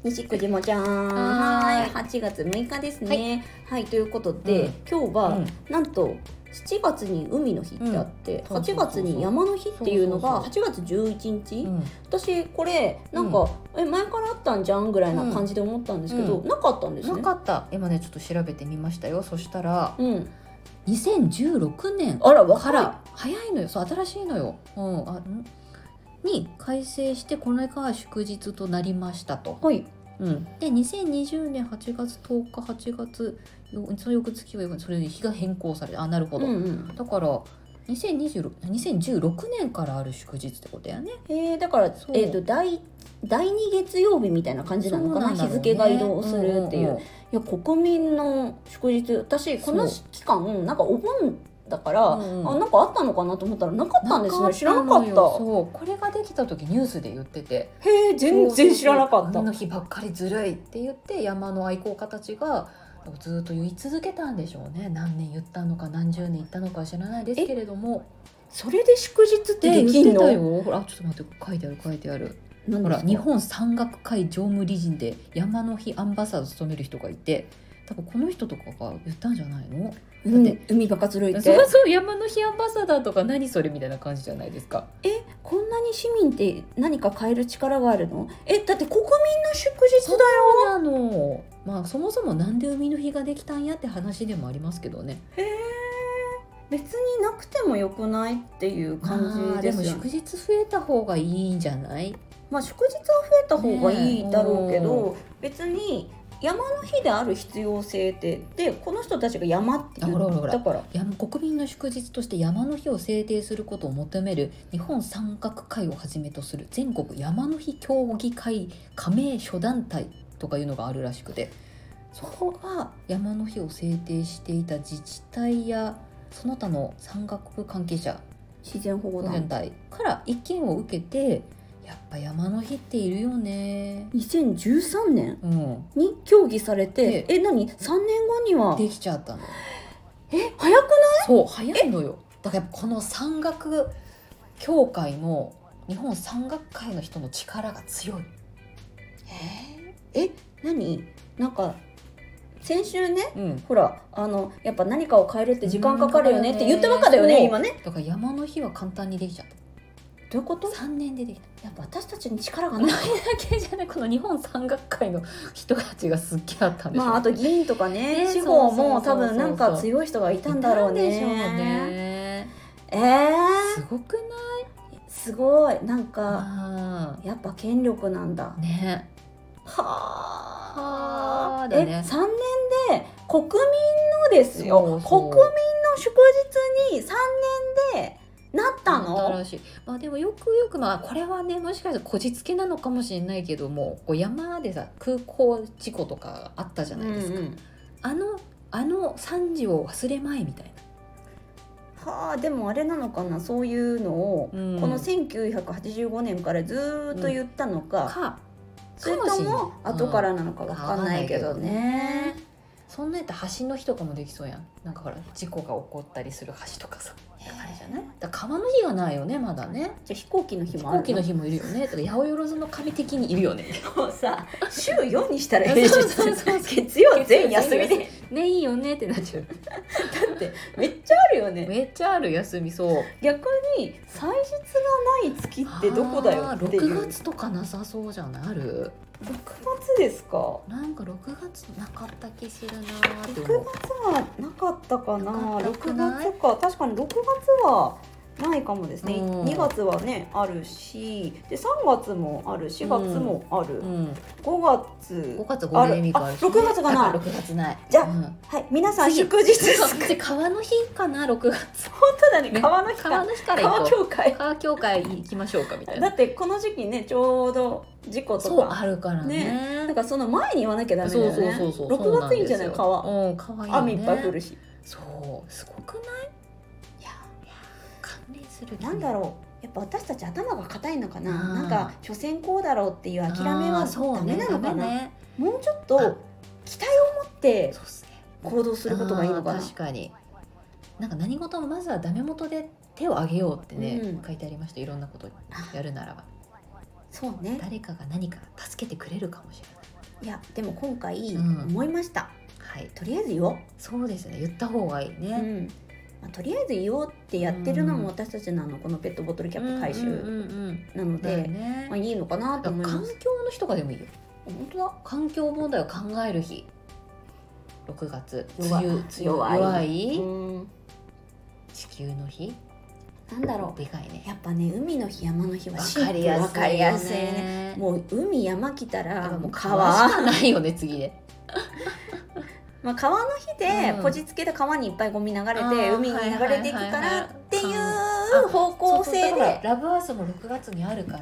西久島ちゃん。 はい 8月6日ですね。はい、ということで、今日は、なんと7月に海の日ってあって、8月に山の日っていうのが8月11日。私これなんか、前からあったんじゃんぐらいな感じで思ったんですけど、なかったんですね。 なかった。今ねちょっと調べてみましたよ。そしたら、2016年から早いのよ。そう新しいのよ。に改正してこれが祝日となりましたと。 はい。 で2020年8月10日8月その翌月はそれで日が変更されて、なるほど、だから2016年からある祝日ってことやね。 だから第2月曜日みたいな感じなのかな、日付が移動するっていう。いや国民の祝日、私この期間なんかお盆だから、なんかあったのかなと思ったらなかったんですね。知らなかった。 そうこれができた時ニュースで言ってて、 全然知らなかった。 海の日ばっかりずるいって言って山の愛好家たちがずっと言い続けたんでしょうね。何年言ったのか何十年言ったのかは知らないですけれども、 それで祝日ってできんの？ ほらちょっと待って、書いてある。ほら日本山岳会常務理事で山の日アンバサダーを務める人がいて、多分この人とかが言ったんじゃないの？だって海ばっかずるいって。 そう山の日アンバサダーとか何それみたいな感じじゃないですか。 こんなに市民って何か変える力があるの？だって国民の祝日だよ。 そうなの。そもそもなんで海の日ができたんやって話でもありますけどね。 別になくてもよくないっていう感じですよね。 でも祝日増えた方がいいんじゃない？ 祝日は増えた方がいいだろうけど、別に山の日である必要性ってでこの人たちが山って言ったから、 国民の祝日として山の日を制定することを求める日本山岳会をはじめとする全国山の日協議会加盟諸団体とかいうのがあるらしくて、そこが山の日を制定していた自治体やその他の山岳関係者自然保護団体から意見を受けて、やっぱ山の日っているよね。 2013年に協議されて、何3年後にはできちゃったの。 早くない？ そう早いのよ。だからこの山岳協会の日本山岳会の人の力が強い。 何？なんか先週ね、ほらやっぱ何かを変えるって時間かかるよねって言ったばっかだよね、今ね。 だから山の日は簡単にできちゃった。 どういうこと？ 3 年でできた。 やっぱ私たちに力がないだけじゃない、この日本山岳会の人たちがすっげえあったんでしょ。 あと議員とかね、地方も多分なんか強い人がいたんだろうね。 すごくない？ すごい。なんかやっぱ権力なんだね。 3年で国民のですよ、国民の祝日に3年でなったの？ 新しい。でもよくこれはね、もしかしたらこじつけなのかもしれないけども、こう山でさ空港事故とかあったじゃないですか、あの惨事を忘れまいみたいな。 でもあれなのかな、そういうのを、この1985年からずっと言ったのか、それとも後からなのか分かんないけどね。 そんなやったら橋の日とかもできそうやん。なんかほら事故が起こったりする橋とかさ、あれじゃない？だから川の日がないよね、まだね。 じゃあ飛行機の日もあるの？ 飛行機の日もいるよね。だから八百万の神的にいるよね。 もうさ、週4にしたらいいじゃん。月曜全休みでね、いいよねってなっちゃう。だってめっちゃあるよね。 めっちゃある休み。そう。 逆に祭日がない月ってどこだよっていう。 6月とかなさそうじゃない？ある ？6月ですか？ なんか6月なかった気するなーって思う。6月はなかったかな。6月か。確かに6月はないかもですね。2月はねあるし、で3月もある、4月もある、5月ゴールデンウィークあるし、 6月がない。 6月ない。 じゃあ、はい、皆さん祝日川の日かな、6月。 本当だね、川の日か。 川の日から行こう。川協会行きましょうかみたいな。 だってこの時期ね、ちょうど事故とかそうあるからね。 だからその前に言わなきゃダメだよね。 そう 6月いいんじゃない？川。 川いいね。 雨いっぱい降るし。 そう、すごくない？ なんだろう、やっぱ私たち頭が硬いのかな。なんか所詮こうだろうっていう諦めはダメなのかな。もうちょっと期待を持って行動することがいいのかな。 確かに。なんか何事もまずはダメ元で手を挙げようってね、書いてありました。いろんなことやるならば。 そうね。 誰かが何か助けてくれるかもしれない。 いやでも今回うん思いました、 はい、 とりあえず言おう、 そうですね、言った方がいいね。 とりあえず言おうってやってるのも私たちのこのペットボトルキャップ回収なので、 ね、 いいのかなと思います。 環境の日とかでもいいよ。 本当だ、 環境問題を考える日、6月弱い、 地球の日、 なんだろう、 でかいね。 やっぱね、海の日山の日は分かりやすいよね。 分かりやすいね。もう海山来たらもう川しかないよね、次で。 まあ川の日でこじつけで川にいっぱいゴミ流れて、海に流れていくからっていう方向性で、 ラブアースも6月にあるから。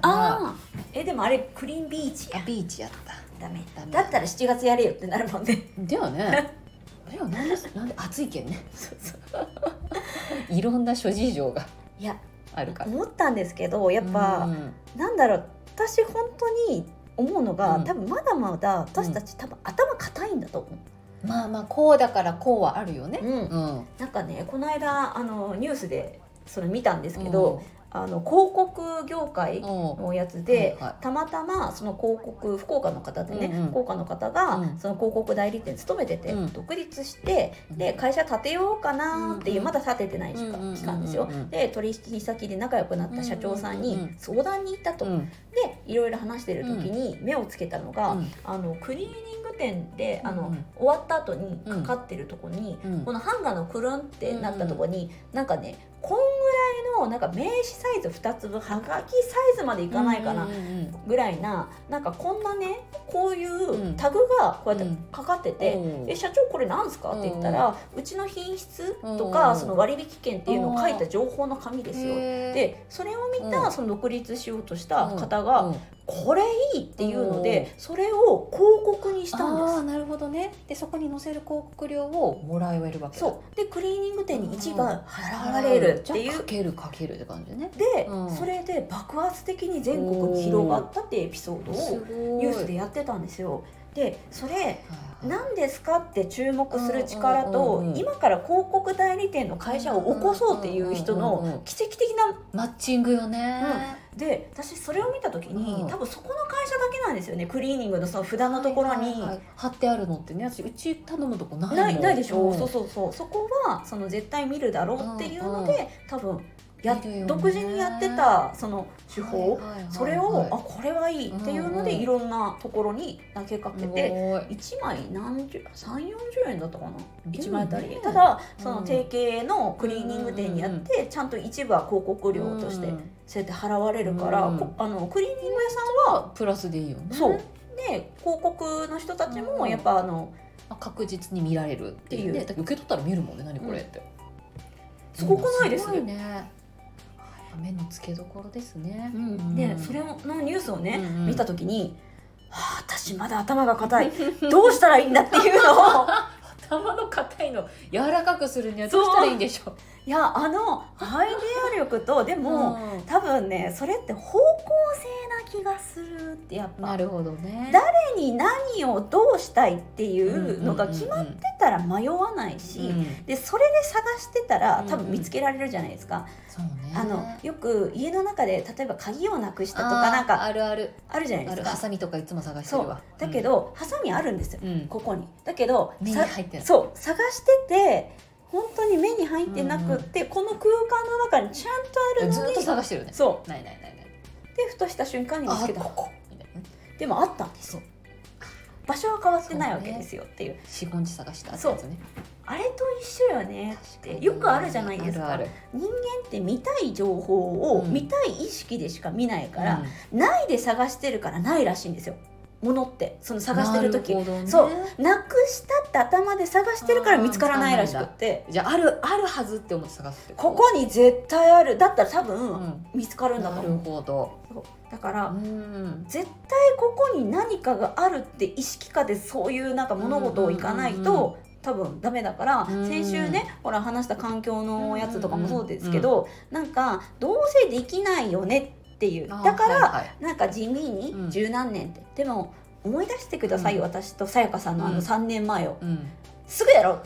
でもあれクリーンビーチや。 ビーチやった。 ダメだったら7月やれよってなるもんね。 ではね。なんで暑いけんね。いろんな諸事情があるから。 思ったんですけど、やっぱなんだろう、私本当に思うのが、多分まだまだ私たち多分頭固いんだと思う。 まあまあこうだからこうはあるよね。 なんかね、この間ニュースでそれ見たんですけど、広告業界のやつで、たまたまその広告、福岡の方でね、福岡の方がその広告代理店勤めてて、独立してで会社建てようかなっていう、まだ建ててない期間ですよ。で取引先で仲良くなった社長さんに相談に行ったと。でいろいろ話してる時に目をつけたのが、クリーニング店で終わった後にかかってるとこに、このハンガーのくるんってなったとこに、なんかね、こんぐらいのなんか名刺サイズ2粒、はがきサイズまでいかないかなぐらいな、なんかこんなね、こういうタグがこうやってかかってて、社長これなんすかって言ったら、うちの品質とかその割引券っていうのを書いた情報の紙ですよ。でそれを見たその独立しようとした方が、これいいっていうので、それを広告にしたんです。 なるほどね。でそこに載せる広告料をもらえるわけだ。 そうでクリーニング店に一番払われるっていう、 かけるって感じね。 で、それで爆発的に全国に広がったっていうエピソードをニュースでやってたんですよ。でそれ何ですかって注目する力と、今から広告代理店の会社を起こそうっていう人の奇跡的なマッチングよね。 で私それを見た時に、多分そこの会社だけなんですよね。クリーニングのその札のところに貼ってあるのってね、うち頼むとこないでしょ。そこはその絶対見るだろうっていうので、多分独自にやってたその手法、それをこれはいいっていうので、いろんなところに投げかけて、1枚30、30、40円だったかな、1枚あたり。ただその提携のクリーニング店にやって、ちゃんと一部は広告料としてそうやって払われるから、クリーニング屋さんはプラスでいいよね。 そうで広告の人たちもやっぱ確実に見られるっていう、受け取ったら見るもんね、何これって。 すごくないですね。目の付けどころですね。 でそれのニュースをね、見た時に、私まだ頭が硬い、どうしたらいいんだっていうのを頭の硬いの柔らかくするにはどうしたらいいんでしょう。 いやアイデア力と、でも、多分ね、それって方向性な気がするって。やっぱなるほどね。 誰に何をどうしたいっていうのが決まってたら迷わないし、でそれで探してたら多分見つけられるじゃないですか。 そうね。 よく家の中で例えば鍵をなくしたとか、なんかあるじゃないですか。 ハサミとかいつも探してるわ。 だけどハサミあるんですよ、ここに。だけど目に入ってない。 そう探してて本当に目に入ってなくって、この空間の中にちゃんとあるのにずっと探してるね。 そうない。 でふとした瞬間に見つけた。 ここでもあったんですよ。場所は変わってないわけですよっていう。 4、5日探したやつね。 あれと一緒よねってよくあるじゃないですか。人間って見たい情報を見たい意識でしか見ないから、ないで探してるからないらしいんですよ。ものってその探してる時、そうなくしたって頭で探してるから見つからないらしくって、 じゃああるはずって思って探すって。 ここに絶対ある、だったら多分見つかるんだと思う。 なるほど。 だから絶対ここに何かがあるって意識下でそういうなんか物事をいかないと多分ダメだから、先週ねほら話した環境のやつとかもそうですけど、なんかどうせできないよねっていう、だからなんか地味に十何年って、でも思い出してくださいよ、私とさやかさんの3年前を、すぐやろう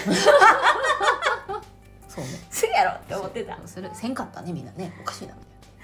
そうね、 すぐやろうって思ってた。 それせんかったね、みんなね。おかしいな。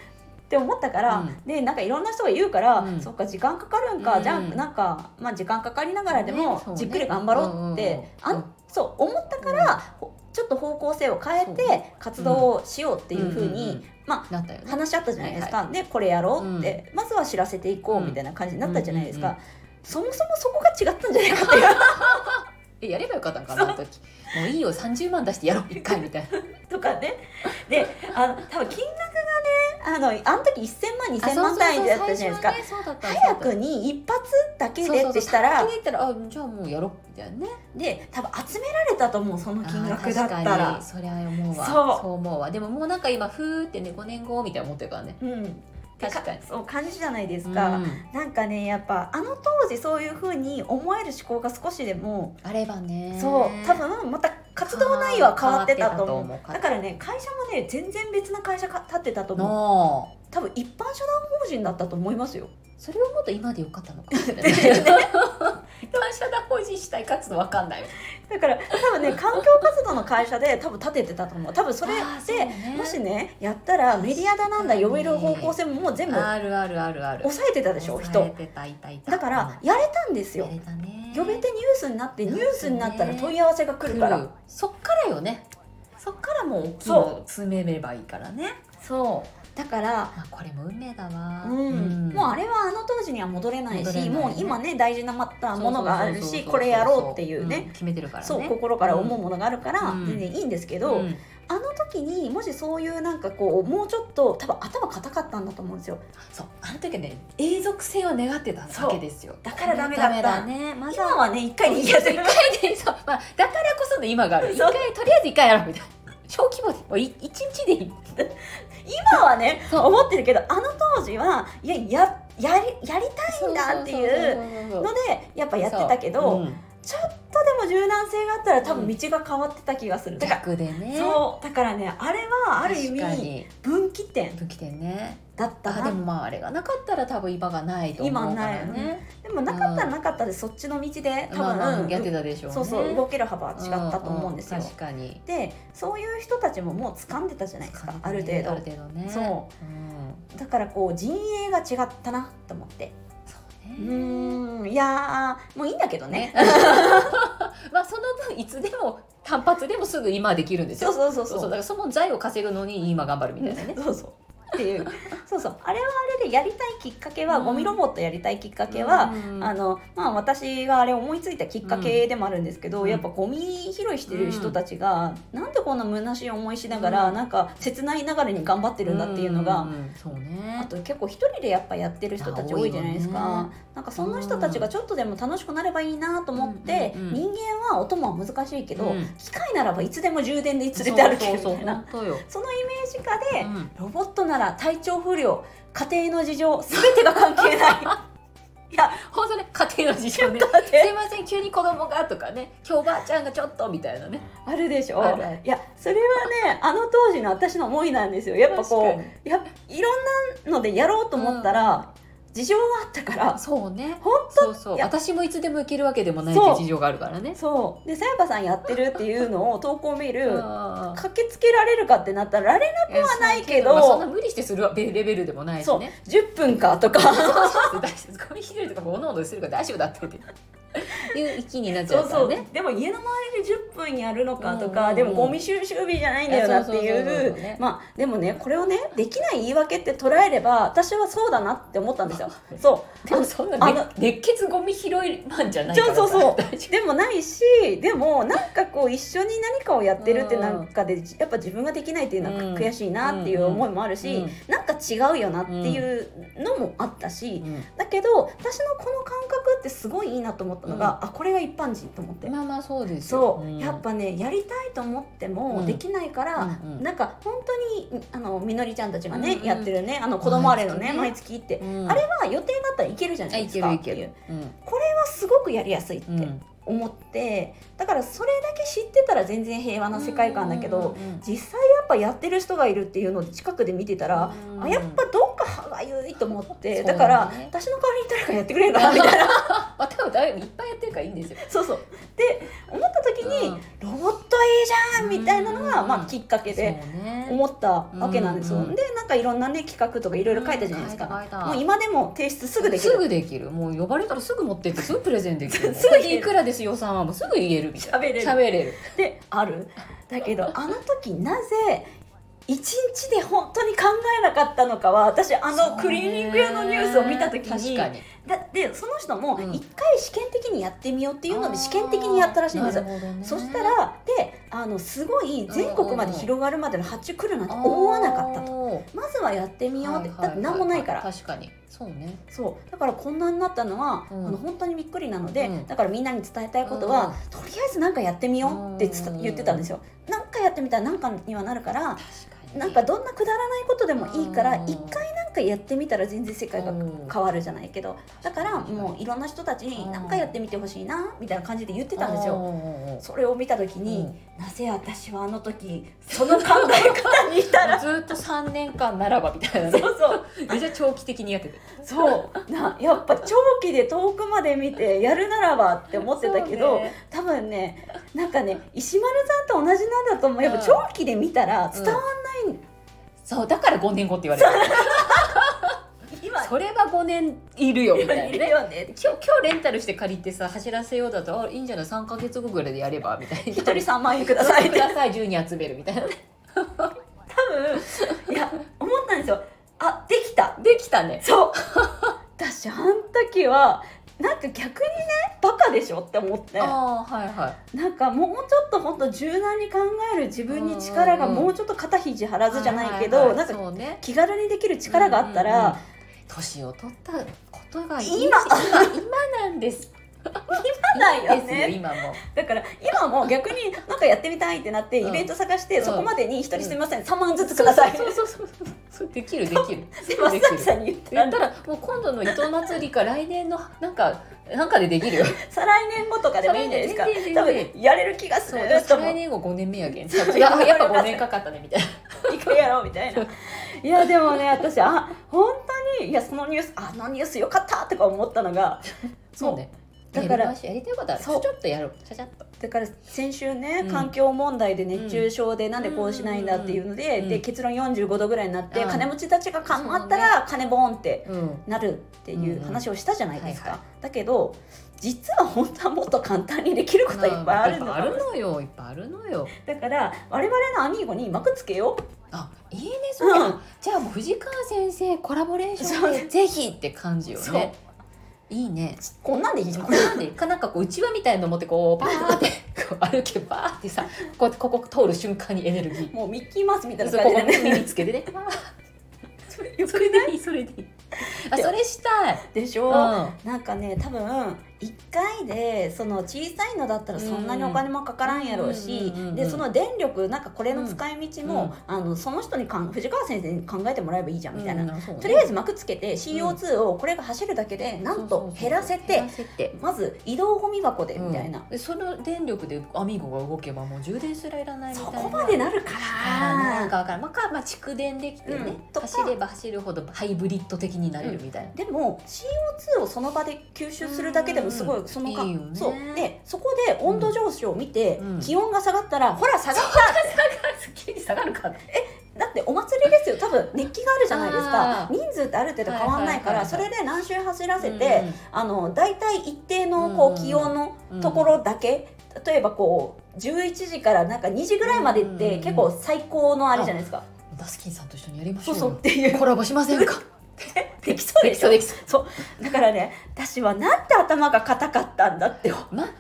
って思ったから、でなんかいろんな人が言うから、そっか時間かかるんか、じゃあなんか、まあ、時間かかりながらでもじっくり頑張ろうって、そう思ったから、ちょっと方向性を変えて活動をしようっていう風に、まあ、話し合ったじゃないですか。でこれやろうって、まずは知らせていこうみたいな感じになったじゃないですか。そもそもそこが違ったんじゃないかっていうやればよかったんかな、あの時もういいよ30万出してやろう1回みたいなとかね。で多分金額がねあの時1000万2000万単位でやったじゃないですか。早くに一発だけでってしたらじゃあもうやろうみたいなね。 で多分集められたと思う、その金額だったら。 そりゃ思うわ、そう思うわ。でももうなんか今ふーってね5年後みたいな思ってるからね。確かにそう感じじゃないですか。なんかねやっぱ当時そういう風に思える思考が少しでもあればね、 そう多分また活動内容は変わってたと思う。だからね会社もね全然別な会社立ってたと思う。多分一般社団法人だったと思いますよ。 それをもっと今でよかったのかもしれない一般社団法人したい活動わかんない。 だから多分ね環境活動の会社で多分立ててたと思う。多分それで、もしねやったらメディアだなんだ呼べる方向性ももう全部ある抑えてたでしょ人。だからやれたんですよ。呼べてニュースになってニュースになったら問い合わせが来るから、 そっからよね。そっからもう大きいの詰めればいいからね。 そうだから、 これも運命だわ。 もうあれは当時には戻れないし、もう今ね大事なまたものがあるし、これやろうっていうね決めてるからね。 そう心から思うものがあるから全然いいんですけど、あの時にもしそういうなんかこうもうちょっと多分頭固かったんだと思うんですよ。 そうあの時はね永続性を願ってたわけですよ。 だからダメだったね。 今はね1回でいいやつ、1回でそう、だからこその今がある。とりあえず1回やろうみたいな。小規模でもう1日でいい。 今はね思ってるけど、当時はいややりたいんだっていうのでやっぱやってたけど、ちょっとでも柔軟性があったら多分道が変わってた気がする。 逆でね。 そうだからねあれはある意味分岐点ねだったな。 でもまああれがなかったら多分今がないと思うからね。 でもなかったらなかったでそっちの道で多分やってたでしょうね。 そう動ける幅は違ったと思うんですよ。 確かに。 でそういう人たちももう掴んでたじゃないですか、ある程度ね。 そうだからこう陣営が違ったなと思って。いやもういいんだけどね。 まあその分いつでも単発でもすぐ今できるんですよ。そうだからその財を稼ぐのに今頑張るみたいなね。っていうあれはあれでやりたいきっかけは、ゴミロボットやりたいきっかけは、まあ私があれ思いついたきっかけでもあるんですけど、やっぱゴミ拾いしてる人たちが、なんでこんな虚しい思いしながら、なんか切ないながらに頑張ってるんだっていうのが、あと結構一人でやっぱやってる人たち多いじゃないですか。なんかその人たちがちょっとでも楽しくなればいいなと思って、人間はお供は難しいけど、機械ならばいつでも充電で連れて歩けるみたいな、そのイメージ下で、ロボットなら体調不良、家庭の事情全てが関係ないいや本当ね、家庭の事情ね、すいません急に子供がとかね、今日おばあちゃんがちょっとみたいなね、 あるでしょ。いやそれはね当時の私の思いなんですよ。やっぱこういろんなのでやろうと思ったら、事情があったから。 そうね、 本当私もいつでも行けるわけでもないって事情があるからね。 そうで、さやかさんやってるっていうのを投稿メール駆けつけられるかってなったらられなくはないけど、 そんな無理してするレベルでもないしね。 10分かとかゴミ拾いとかおのおのするから大丈夫だっていう域になっちゃうからね。 でも家の周りで10分やるのかとか、でもゴミ収集日じゃないんだよなっていう、まあでもねこれをねできない言い訳って捉えれば私はそうだなって思ったんですよ。 でもそんな熱血ゴミ拾いなんじゃないからでもないし、でもなんかこう一緒に何かをやってるってなんかでやっぱ自分ができないっていうのは悔しいなっていう思いもあるし、なんか違うよなっていうのもあったし、だけど私のこの感覚ってすごいいいなと思ったのが、これが一般人と思って。 まあそうですよ。 やっぱねやりたいと思ってもできないから、なんか本当にみのりちゃんたちがねやってるね子供あれのね毎月行って、あれは予定があったらいけるじゃないですかっていう、これはすごくやりやすいって思って、だからそれだけ知ってたら全然平和な世界観だけど、実際やっぱやってる人がいるっていうのを近くで見てたら、やっぱどっか歯がゆいと思って、 そうね、 だから私の代わりに誰かやってくれるかなみたいな多分だいぶいっぱいやってるからいいんですよ。 そうそうで思った時に、ロボットいいじゃんみたいなのが、まあ、きっかけで思ったわけなんですよ。でなんかいろんなね企画とかいろいろ書いたじゃないですか。もう今でも提出すぐできる。 すぐできる。もう呼ばれたらすぐ持ってってすぐプレゼンできる。 すぐいくらです予算はもうすぐ言えるみたいな。喋れるである。だけどあの時なぜ一日で本当に考えなかったのかは、私クリーニング屋のニュースを見た時に、 確かにでその人も一回試験的にやってみようっていうので試験的にやったらしいんですよ。そしたらすごい全国まで広がるまでの発注来るなんて思わなかったと。まずはやってみようって、だって何もないから。 確かにそうね。 そうだからこんなになったのは、本当にびっくりなので、だからみんなに伝えたいことは、とりあえず何かやってみようって言ってたんですよ。何かやってみたら何かにはなるから、なんかどんなくだらないことでもいいから一回なんかやってみたら全然世界が変わるじゃないけど、だからもういろんな人たちに何かやってみてほしいなみたいな感じで言ってたんですよ。それを見た時に、なぜ私はあの時その考え方にいたらずっと3年間ならばみたいなね。 そうそうめっちゃ長期的にやってて、 そうやっぱ長期で遠くまで見てやるならばって思ってたけど、多分ねなんかね石丸さんと同じなんだと思う。やっぱ長期で見たら伝わんない、 そうだから5年後って言われるそれは5年いるよみたいな、ね、 いるよね。 今日レンタルして借りてさ走らせようだと、いいんじゃない3ヶ月後ぐらいでやればみたいな。 1人3万円くださいください10人集めるみたいなね多分いや思ったんですよ。できたね。そう私あの時はなんか逆にねバカでしょって思って、なんかもうちょっと本当柔軟に考える自分に力がもうちょっと肩肘張らずじゃないけど、なんか気軽にできる力があったら、 年を取ったことが今なんです今だよね。 今もだから今も逆になんかやってみたいってなってイベント探して、そこまでに一人すみません3万ずつください。 そうできるで松崎さんに言ったらもう今度の糸祭りか来年のなんかでできるよ。 再来年後とかでもいいんじゃないですか。多分やれる気がする。 再来年後5年目やけん。やっぱ5年かかったねみたいな。 一回やろうみたいな。いやでもね私本当にそのニュースよかったとか思ったのが、 そうね。だからやりたいことはちょっとやろう。ちゃちゃっと。 だから先週ね、環境問題で熱中症でなんでこうしないんだっていうので、結論45度ぐらいになって、金持ちたちが頑張ったら金ボーンってなるっていう話をしたじゃないですか。だけど実は本当はもっと簡単にできることいっぱいあるのよ。いっぱいあるのよ。 だから我々のアミーゴに幕つけよう。 いいねそれ。じゃあもう藤川先生コラボレーションでぜひって感じよね。いいね。 こんなんでいいじゃん。 なんかこううちわみたいの持ってこうバーってこう歩けばーってさ、ここ通る瞬間にエネルギー。 もうミッキーマウスみたいな感じでね。 耳つけてね。それでいい。それしたいでしょ。なんかね多分1回でその小さいのだったらそんなにお金もかからんやろうし、でその電力なんかこれの使い道も、その人に藤川先生に考えてもらえばいいじゃんみたいな、とりあえず幕つけて CO2 をこれが走るだけでなんと減らせて、まず移動ゴミ箱でみたいな、 その電力でアミーゴが動けばもう充電すらいらないみたいな、 そこまでなるからなんか分からん、蓄電できてね、走れば走るほどハイブリッド的になれるみたいな。 でも CO2 をその場で吸収するだけでもすごいそのいいよね。 そうでそこで温度上昇を見て、気温が下がったらほら下がった急に下がるかな。 だってお祭りですよ。多分熱気があるじゃないですか。人数ってある程度変わんないから、それで何周走らせて、だいたい一定のこう気温のところだけ、例えばこう11時からなんか2時ぐらいまでって結構最高のあれじゃないですか。 ダスキンさんと一緒にやりましょう。 そうっていうコラボしませんか。 できそうでしょ。そうだからね私はなんて頭が硬かったんだってまあ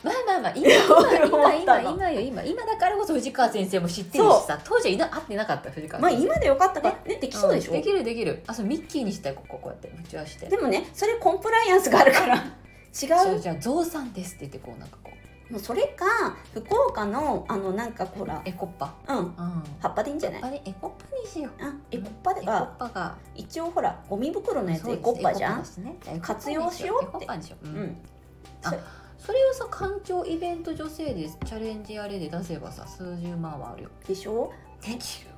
今だからこそ藤川先生も知ってるしさ、当時は会ってなかった藤川先生。 今でよかったからね、できそうでしょ。 できる。それミッキーにしたい。こうやって打ち合わせて。 でもねそれコンプライアンスがあるから違う。 じゃあゾウさんですって言ってこうなんかこう。 もうそれか福岡のなんかほらエコッパ、 葉っぱでいいんじゃない。 エコッパにしよう。 エコッパが一応ほらゴミ袋のやつエコッパじゃん。活用しようって。それをさ環境イベント女性でチャレンジあれで出せばさ数十万はあるよ。 でしょ。できる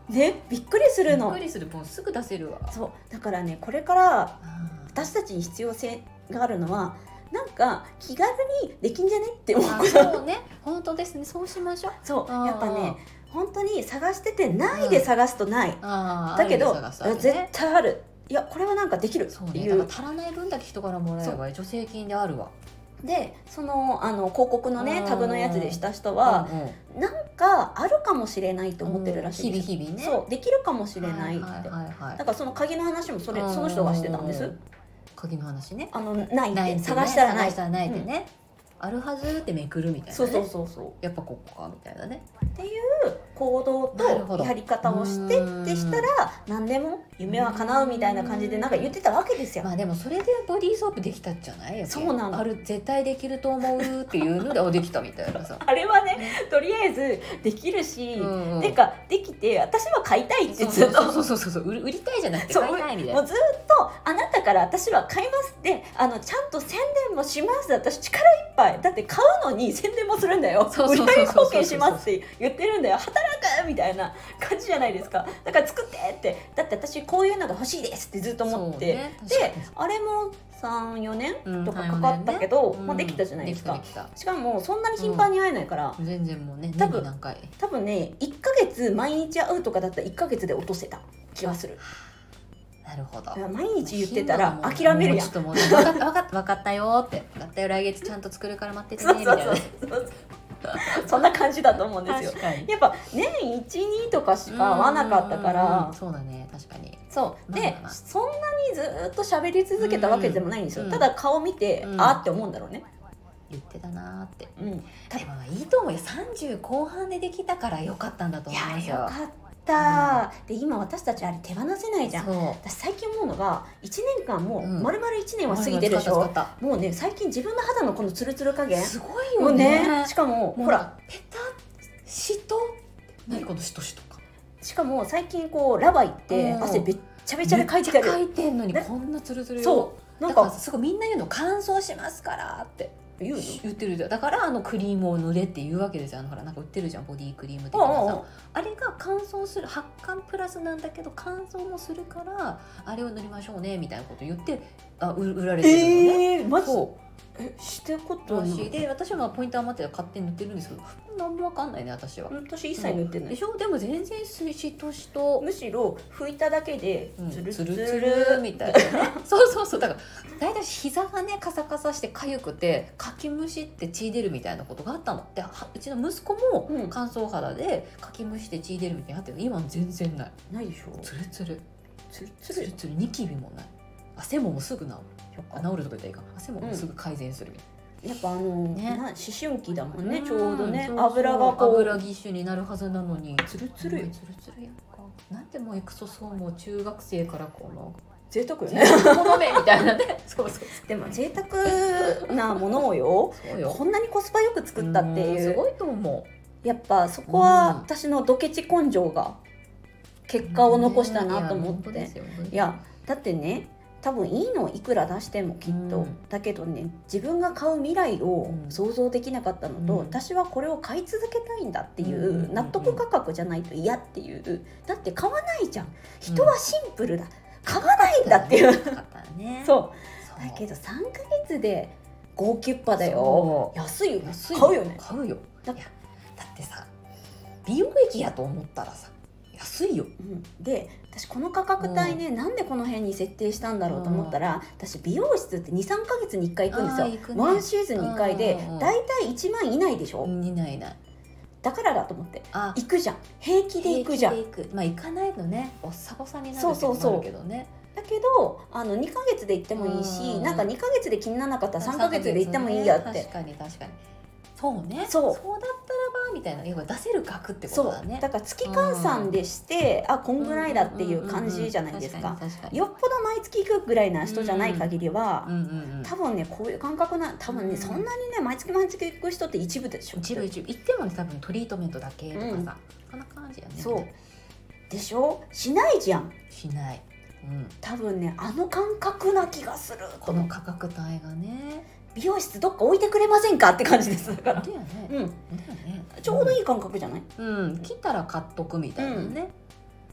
ね、びっくりするの。 びっくりする。もうすぐ出せるわ。 そうだからね、これから私たちに必要性があるのは、なんか気軽にできんじゃねって思う。 そうね、本当ですね、そうしましょう。 そうやっぱね、本当に探しててないで探すとない、だけど、絶対ある。いやこれはなんかできるっていう、 だから足らない分だけ人からもらえば助成金であるわ。 でその広告のねタグのやつでした人は、なんかあるかもしれないと思ってるらしいです。 日々ね、 そうできるかもしれないって。だからその鍵の話もその人がしてたんです。 鍵の話ね、 ないって探したらないってね、あるはずってめくるみたいなね。そうやっぱここかみたいなねっていう行動とやり方をしてってしたら、何でも夢は叶うみたいな感じでなんか言ってたわけですよ。 まあでもそれでボディーソープできたんじゃない？ そうなの。 絶対できると思うっていうのでできたみたいなさ。 あれはね、とりあえずできるし、てかできて私は買いたいってずっとそう売りたいじゃなくて買いたいみたいな。 もうずっとあなたから私は買いますってちゃんと宣伝もします。私力いっぱいだって買うのに宣伝もするんだよ。売り上げ貢献しますって言ってるんだよ。働くみたいな感じじゃないですか。だから作ってって、だって私こういうのが欲しいですってずっと思って、であれも 3,4 年とかかかったけど、できたじゃないですか。しかもそんなに頻繁に会えないから、 全然もうね、 多分ね1ヶ月毎日会うとかだったら1ヶ月で落とせた気がする。 なるほど。 毎日言ってたら諦めるやん。 分かったよって、分かったよ、来月ちゃんと作るから待っててねみたいな。 そんな感じだと思うんですよ。やっぱ年 1,2 とかしか会わなかったから。 そうだね、確かに。 そうで、そんなにずっと喋り続けたわけでもないんですよ。ただ顔見て、あーって思うんだろうね。 言ってたなーって。でもいいと思うよ。30後半でできたからよかったんだと思いますよ。 よかった。で今私たちあれ手放せないじゃん。私最近思うのが1年間もう丸々1年は過ぎてるでしょ。もうね最近自分の肌のこのツルツル加減すごいよね。 しかもほらペタッしと何このしとしとか。 しかも最近こうラバ行って汗べっちゃべちゃでかいてる。 かいてんのにこんなツルツルよ。 そうなんかすごいみんな言うの、乾燥しますからって言ってる。だからクリームを塗れって言うわけですよ。ほらなんか売ってるじゃん、ボディクリーム的なさ。あれが乾燥する、発汗プラスなんだけど乾燥もするからあれを塗りましょうねみたいなこと言って売られてるのね。 マジ？してことないで、私はポイント余って買って塗ってるんですけど、何も分かんないね私は。 私一切塗ってないでしょ。でも全然しとしと、 むしろ拭いただけでツルツルみたいなね。そうだからだいたい膝がねカサカサして痒くてかきむしって血出るみたいなことがあったので、うちの息子も乾燥肌でかきむして血出るみたいなのあって、今全然ないでしょ。 ツルツルニキビもない。汗もすぐ治る。治るとか言ったらいいか、汗もすぐ改善するみたいな。 やっぱ思春期だもんね、ちょうどね。油がこう油ぎっしゅになるはずなのにツルツルやんか。なんでもエクソソームを中学生からこの贅沢よね。 好めみたいなね。 でも贅沢なものをよこんなにコスパよく作ったっていう、 すごいと思う。やっぱそこは私のドケチ根性が結果を残したなと思って。いやだってね、多分いいのいくら出してもきっと、だけどね、自分が買う未来を想像できなかったのと、私はこれを買い続けたいんだっていう納得価格じゃないと嫌っていう。だって買わないじゃん、人はシンプルだ、買わないんだっていう、そうだけど3ヶ月でゴーキュッパだよ。安いよ。買うよね。 だってさ、美容液やと思ったらさ安いよ。 で私この価格帯ね、なんでこの辺に設定したんだろうと思ったら、私美容室って 2,3 ヶ月に1回行くんですよ。ワンシーズンに1回でだいたい1万以内でしょ。 いないだからだと思って行くじゃん。平気で行くじゃん。 まあ行かないとねボッサボサになるってこともあるけどね。 だけど2ヶ月で行ってもいいし、なんか2ヶ月で気にならなかったら3ヶ月で行ってもいいやって。 確かにそうね。そうだったらばみたいな、要は出せる額ってことだね。 だから月換算でして、こんぐらいだっていう感じじゃないですか。よっぽど毎月行くぐらいな人じゃない限りは、多分ねこういう感覚多分ね、そんなにね毎月行く人って一部でしょ。 一部行ってもね、多分トリートメントだけとかさ、こんな感じやね。 そうでしょ。しないじゃん。 しない。 多分ね感覚な気がする。 この価格帯がね、 美容室どっか置いてくれませんかって感じです。だからだよね。 ちょうどいい感覚じゃない？ 来たら買っとくみたいなね。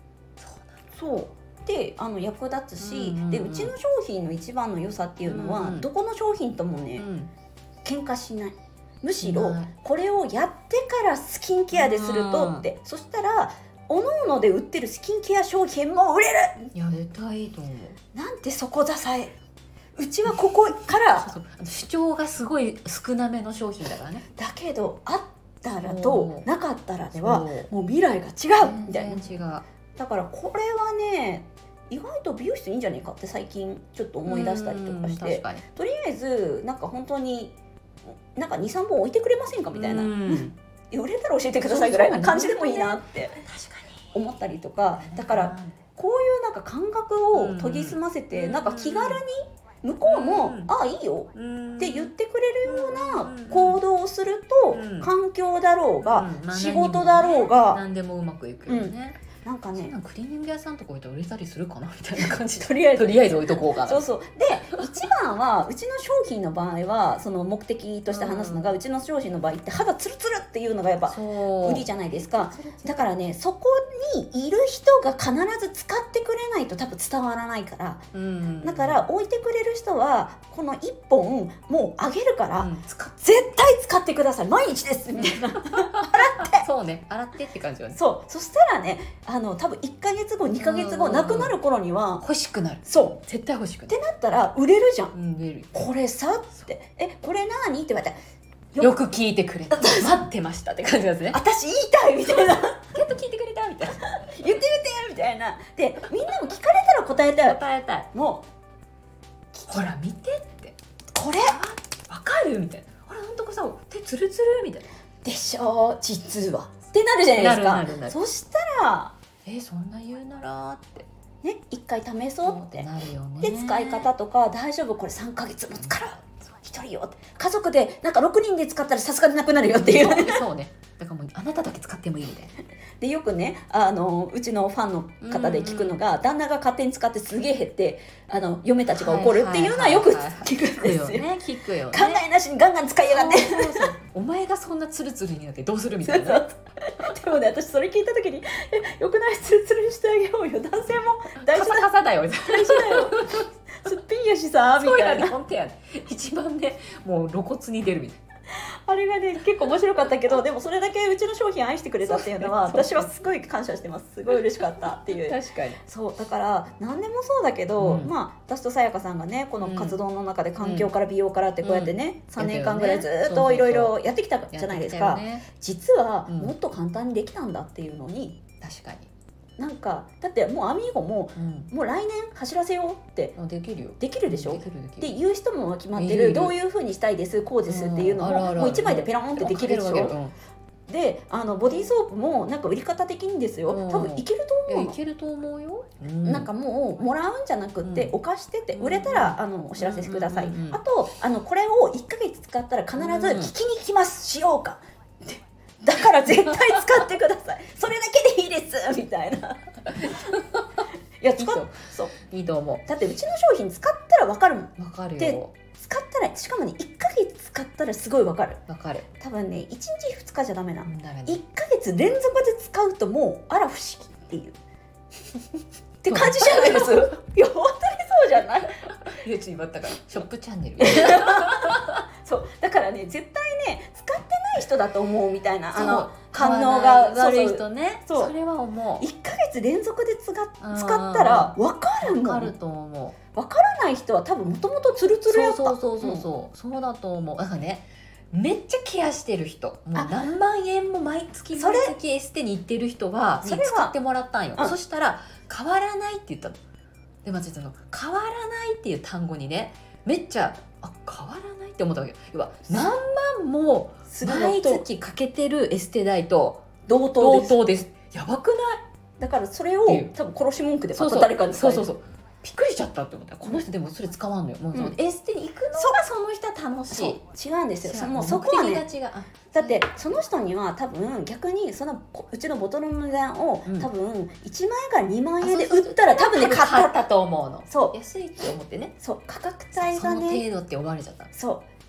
そうで役立つし、でうちの商品の一番の良さっていうのは、どこの商品ともね、喧嘩しない。むしろこれをやってからスキンケアでするとって、そしたらおのおので売ってるスキンケア商品も売れる。 いや絶対いいと思う。 なんてそこ支え。うちはここから主張がすごい少なめの商品だからね。 だけどあったらとなかったらではもう未来が違うみたいな。 違う。だからこれはね意外と美容室いいんじゃないかって最近ちょっと思い出したりとかして、とりあえずなんか本当になんか 2,3 本置いてくれませんかみたいな、売れたら教えてくださいぐらいな感じでもいいなって思ったりとか、だからこういうなんか感覚を研ぎ澄ませて、なんか気軽に向こうもあいいよって言ってくれるような行動をすると、環境だろうが仕事だろうが何でもうまくいくよね。 なんかね、 クリーニング屋さんとか置いたら売れたりするかなみたいな感じとりあえず置いとこうかな。 そうそう。で一番はうちの商品の場合はその目的として話すのが、うちの商品の場合って肌ツルツルっていうのがやっぱ売りじゃないですか。だからね、そこにいる人が必ず使ってくれないと多分伝わらないから、だから置いてくれる人はこの1本もうあげるから、絶対使ってください、毎日ですみたいな洗ってそうね、洗ってって感じよね。 そしたらね、多分1ヶ月後2ヶ月後なくなる頃には欲しくなる。 そう絶対欲しくなるってなったら売れるじゃん、 売れる。 これさってこれ何って言われたらよく聞いてくれた待ってましたって感じですね。 私言いたいみたいなやっと聞いてくれたみたいな言ってみたいなで、みんなも聞かれたら答えたいもうほら見てってこれわかるみたいな、ほらほんとこさ手ツルツルみたいなでしょ実はってなるじゃないですか。そしたらそんな言うならってね、一回試そうってなるよね。 で使い方とか大丈夫これ3ヶ月持つから1人よって、家族でなんか6人で使ったらさすがになくなるよっていうそうね、だからもうあなただけ使ってもいいみたいな。 でよくねうちのファンの方で聞くのが、旦那が勝手に使ってすげえ減って嫁たちが怒るっていうのはよく聞くんですよ。 聞くよね。 考えなしにガンガン使いやがってそうお前がそんなツルツルになってどうするみたいな。 でもね、私それ聞いた時によくないツルツルにしてあげようよ、男性も大事カサカサだよ大事だよすっぴんやしさみたいな。 本当や一番ねもう露骨に出るみたいな。 あれがね結構面白かったけど、でもそれだけうちの商品愛してくれたっていうのは私はすごい感謝してます。すごい嬉しかったっていう。 確かにそうだから何でもそうだけど、私とさやかさんがねこの活動の中で環境から美容からってこうやってね、3年間ぐらいずっといろいろやってきたじゃないですか。実はもっと簡単にできたんだっていうのに、 確かになんかだってもうアミーゴも、もう来年走らせようってできるよ、 できるでしょっていう人も決まってる、どういう風にしたいですこうですっていうのももう1枚でペロンってできるでしょ。でボディーソープもなんか売り方的にですよ、多分いけると思うの。 いけると思うよ。 なんかもうもらうんじゃなくってお貸してて、売れたらお知らせしてください。あとこれを1ヶ月使ったら必ず聞きに来ます、使用感だから絶対使ってくださいそれだけでいいですみたいな。いやそういいと思う。だってうちの商品使ったら分かるもん。 分かるよ。 で使ったらしかもね1ヶ月使ったらすごい分かる。 分かる。 多分ね1日2日じゃダメな。1ヶ月連続で使うともうあら不思議っていうって感じじゃないですいや本当にそうじゃない今だからショップチャンネルそうだからね絶対ね使ってない人だと思うみたいな反応が悪い人ね。それは思う。 1ヶ月連続で使ったら分かるもん。 分かると思う。 分からない人は多分もともとツルツルやった。 そうだと思う。だからねめっちゃケアしてる人、もう何万円も毎月エステに行ってる人は使ってもらったんよ。そしたら変わらないって言ったの。でまずその変わらないっていう単語にねめっちゃ変わらないって思ったわけよ。要は何万も毎月かけてるエステ代と同等です。やばくない？ だからそれを多分殺し文句でまた誰かに使える。 そうびっくりしちゃったって思った。この人でもそれ使わんのよ。もうエステに行くのがその人は楽しい。 違うんですよ。もうそこはね。だってその人には多分逆にうちのボトルの値段を多分1万円から2万円で売ったら多分ね買ったと思うの。 そう安いって思ってね。 そう価格帯がねその程度って思われちゃった。 そう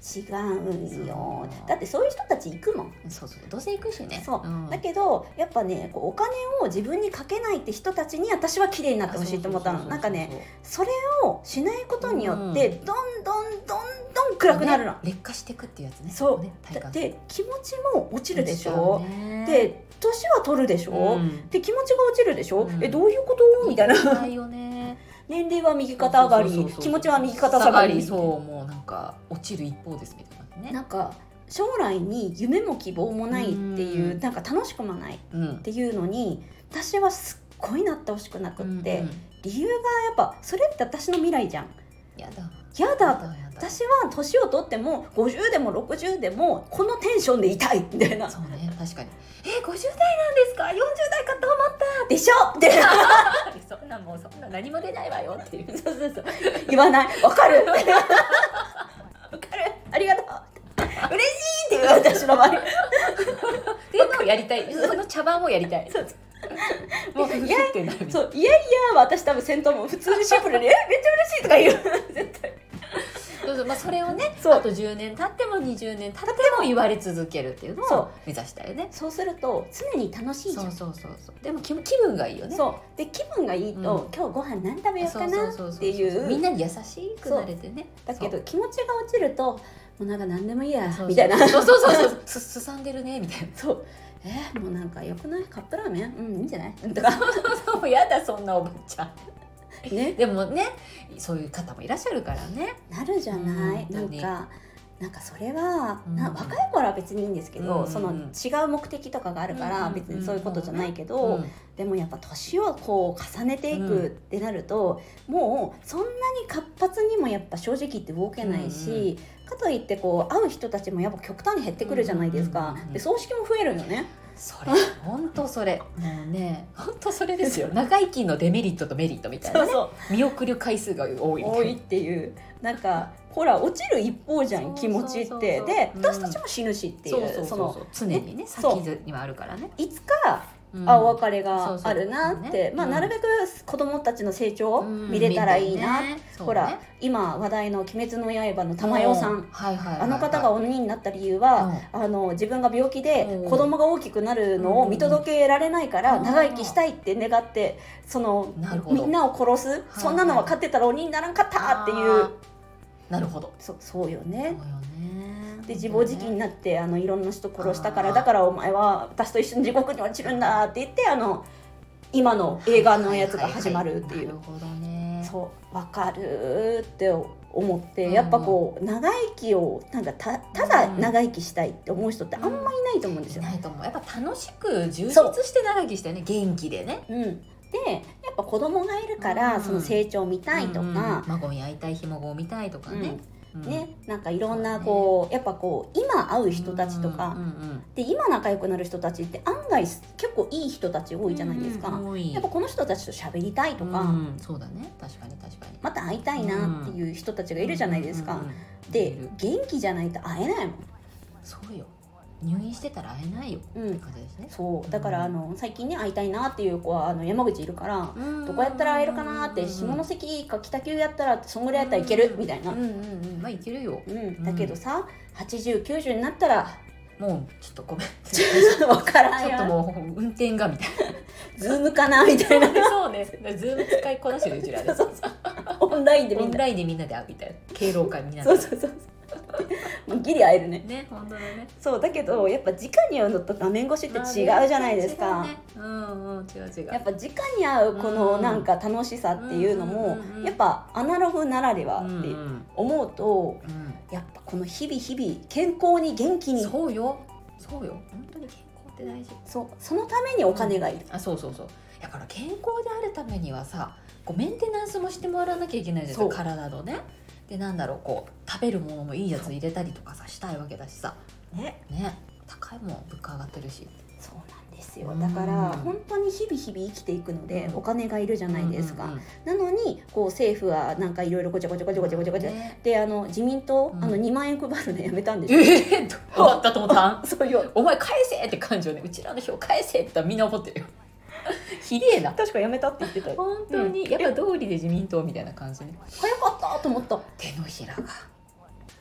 違うんよ。だってそういう人たち行くもん。 そうそう、どうせ行くしね。 そう、だけどやっぱねこうお金を自分にかけないって人たちに私は綺麗になってほしいと思ったの。なんかねそれをしないことによってどんどん暗くなるの、 劣化していくっていうやつね。 そうね、 で気持ちも落ちるでしょ、で年は取るでしょ、で気持ちが落ちるでしょ、どういうことみたいな。 ないよね。 年齢は右肩上がり、気持ちは右肩下がり、 そうもうなんか落ちる一方ですみたいなね。 なんか将来に夢も希望もないっていう、なんか楽しくもないっていうのに、私はすっごいなってほしくなくって、理由がやっぱそれって私の未来じゃん。やだ私は年を取っても50でも60でもこのテンションでいたいみたいな。 そうね、確かに。50代なんですか、40代かと思ったでしょってそんな何も出ないわよっていう。 そう言わない。わかるわかる、ありがとう嬉しいっていう私の場合っていうのをやりたい、その茶番をやりたい。もういや私多分先頭も普通にシンプルにめっちゃ嬉しいとか言う絶対。 それをね、あと10年経っても20年経っても言われ続けるっていうのを目指したよね。 そうすると常に楽しいじゃん。 そうでも気分がいいよね。 そうで気分がいいと、今日ご飯何食べようかなっていうみんなに優しくなれてね。 だけど気持ちが落ちるともうなんか何でもいいやみたいな。 すさんでるねみたいな。 そうもうなんかよくないカップラーメンいいんじゃないとかそうやだそんなおばちゃんね、 でもねそういう方もいらっしゃるからね。 なるじゃない、なんかそれは、若い頃は別にいいんですけど、その違う目的とかがあるから別にそういうことじゃないけど、でもやっぱ年をこう重ねていくってなると、もうそんなに活発にもやっぱ正直言って動けないし、かといってこう会う人たちもやっぱ極端に減ってくるじゃないですか。で葬式も増えるよね。 それ本当それもうね本当それですよ。長生きのデメリットとメリットみたいなね。見送る回数が多いっていう、なんかほら落ちる一方じゃん気持ちって。で私たちも死ぬしっていう、その常にね先にはあるからね。 いつかお別れがあるなって、なるべく子供たちの成長を見れたらいいな、ほら今話題の「鬼滅の刃」の玉代さん、あの方が鬼になった理由は、自分が病気で子供が大きくなるのを見届けられないから長生きしたいって願って、そのみんなを殺す、そんなのは勝ってたら鬼にならんかったっていう。 なるほど。 そうよね。で自暴自棄になっていろんな人殺したから、だからお前は私と一緒に地獄に落ちるんだって言って今の映画のやつが始まるっていう。そう分かるって思って、やっぱこう長生きをなんかただ長生きしたいって思う人ってあんまいないと思うんですよ。 いないと思う。やっぱ楽しく充実して長生きしたよね。元気でね。 でやっぱ子供がいるからその成長を見たいとか、 孫に会いたいひ孫を見たいとかね。 なんかいろんなこうやっぱこう今会う人たちとかで今仲良くなる人たちって案外結構いい人たち多いじゃないですか。やっぱこの人たちと喋りたいとか、 そうだね、確かにまた会いたいなっていう人たちがいるじゃないですか。で元気じゃないと会えないもん。 そうよ、入院してたら会えないよって感じですね。 そうだから最近ね会いたいなっていう子は山口いるから、どこやったら会えるかなって、下関か北九やったらそんぐらいやったらいけるみたいな。 まあいけるよ。 だけどさ80、90になったらもうちょっとごめん分からんよ。 ちょっともう運転がみたいなズームかなみたいな。 そうね、ズーム使いこなしてるうちらでオンラインでみんなで会うみたいな、敬老会みんなで。 そうギリ会えるね。 ね、本当だね。 そうだけどやっぱ直に会うのと画面越しって違うじゃないですか。 違う。やっぱ直に会うこのなんか楽しさっていうのもやっぱアナログならではって思うと、やっぱこの日々健康に元気に。 そうよ本当に健康って大事。 そのためにお金がいる。 そうだから健康であるためにはさ、こうメンテナンスもしてもらわなきゃいけないですよ、体のね。でこう食べるものもいいやつ入れたりとかさしたいわけだしさ、高いもん物価上がってるし。 そうなんですよ。だから本当に日々生きていくのでお金がいるじゃないですか。なのにこう政府はなんかいろいろごちゃごちゃで自民党2万円配るのやめたんですよ。 終わったと思ったんそうよ、 お前返せって感じよね。うちらの票返せってみんな怒ってるよ。ひでえな。 確かやめたって言ってたよ。 本当に、やっぱ道理で自民党みたいな感じね。 早かったと思った。 手のひらが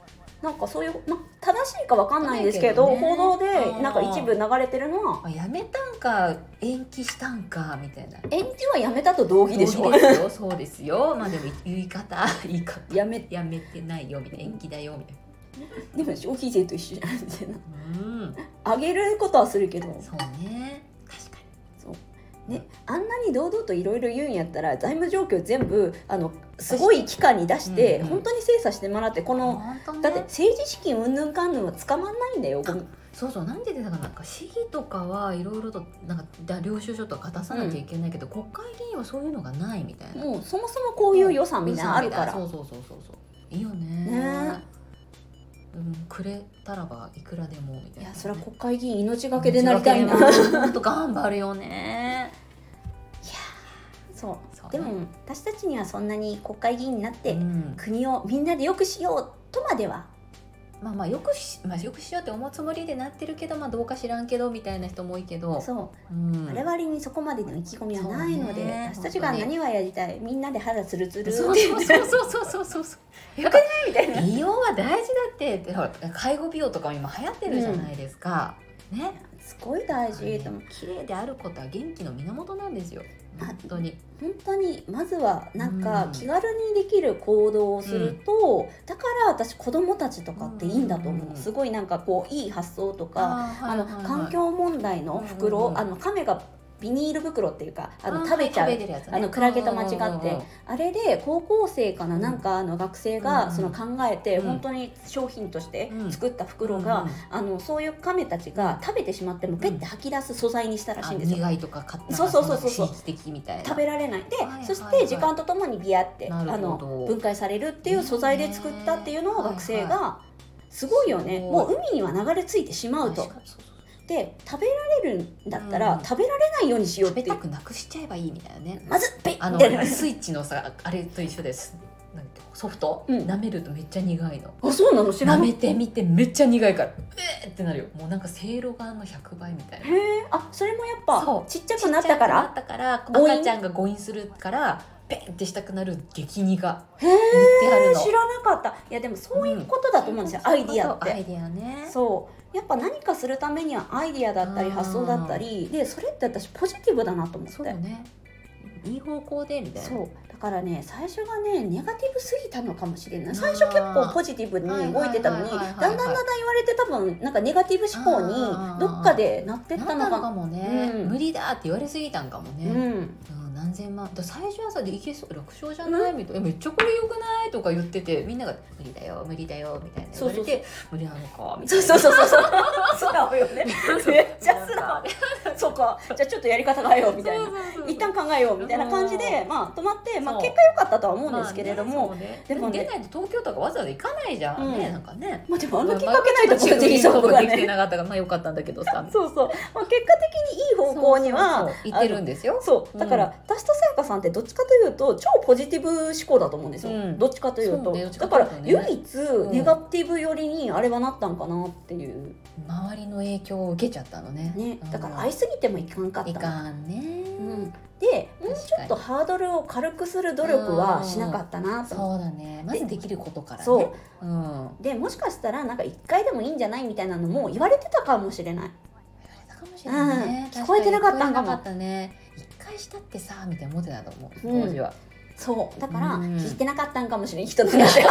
なんかそういう、正しいかわかんないんですけど、報道でなんか一部流れてるのはやめたんか延期したんかみたいな。 延期はやめたと同義でしょ。 そうですよ。まあでも言い方やめてないよみたいな、延期だよみたいな。 でも消費税と一緒じゃないみたいな。上げることはするけど。 そうね。確かに。 そうね、あんなに堂々といろいろ言うんやったら財務状況全部すごい機関に出して、本当に精査してもらって、この、だって政治資金うんぬんかんぬんは捕まんないんだよ。 そうなんでだからなんか市議とかはいろいろとなんか領収書とか出さなきゃいけないけど、国会議員はそういうのがないみたいな。 もうそもそもこういう予算みんなあるから。 そういいよね。くれたらばいくらでもみたいな。 いや、それは国会議員命がけでなりたいな。 本当頑張るよね。 いや、そうでも私たちにはそんなに国会議員になって、国をみんなで良くしようとまでは。 よくしようって思うつもりでなってるけど、どうか知らんけどみたいな人も多いけど、 我々にそこまでの意気込みはないので、私たちが何はやりたい、みんなで肌ツルツルそうよくないみたいな。美容は大事だって、介護美容とかも今流行ってるじゃないですか、ね、 すごい大事と思う。 綺麗であることは元気の源なんですよ。本当にまずはなんか気軽にできる行動をすると、だから私子供たちとかっていいんだと思う。すごいなんかこういい発想とか、環境問題の袋、亀がビニール袋っていうか食べちゃう、クラゲと間違って、あれで高校生かな、なんか学生がその考えて本当に商品として作った袋が、そういう亀たちが食べてしまってもペッて吐き出す素材にしたらしいんですよ。 苦いとかそうみたいな、 食べられないで、そして時間とともにビヤって分解されるっていう素材で作ったっていうのを学生が、すごいよね。もう海には流れ着いてしまうと。で食べられるんだったら、食べられないようにしようっていう、 食べたくなくしちゃえばいいみたいなね。 まずペッスイッチのさ、あれと一緒です。ソフト、舐めるとめっちゃ苦いの。 あ、そうなの？知らない。 舐めてみてめっちゃ苦いからってなるよ。もうなんかせいろがんの100倍みたいな。 へえ。あ、それもやっぱちっちゃくなったから、 赤ちゃんが誤飲するからペンってしたくなる激苦が塗ってあるの。知らなかった。いやでもそういうことだと思うんですよ、アイディアって。 アイディアね。 そうやっぱ何かするためにはアイディアだったり発想だったりで、それって私ポジティブだなと思って。 そうね、いい方向でみたいな。 そうだからね、最初がねネガティブすぎたのかもしれない。最初結構ポジティブに動いてたのに、だんだん言われて多分なんかネガティブ思考にどっかでなってったのかもね、無理だって言われすぎたんかもね。何千万最初はさ、でいけそう、楽勝じゃないみたいな、めっちゃこれよくないとか言ってて、みんなが無理だよ無理だよみたいな言われて、無理なのかみたいな。 そう素直よね。めっちゃ素直。そうか、じゃあちょっとやり方変えようみたいな、一旦考えようみたいな感じで止まって、結果良かったとは思うんですけれども、 でも出ないと東京とかわざわざ行かないじゃんね、なんかね。 でもきっかけないところにそうができてなかったから良かったんだけどさ。 そう結果的にいい方向には行ってるんですよ。 そうだから私とさやかさんってどっちかというと超ポジティブ思考だと思うんですよ、どっちかというと。だから唯一ネガティブ寄りにあれはなったんかなっていう、 周りの影響を受けちゃったのね。 だから愛すぎてもいかんかった。 いかんね。 でもうちょっとハードルを軽くする努力はしなかったなと。 そうだね、まずできることからね。 でもしかしたらなんか1回でもいいんじゃないみたいなのも言われてたかもしれない。聞こえてなかったんかも。 1回したってさみたいな思ってたと思う当時は。 そうだから聞いてなかったんかもしれん、人となって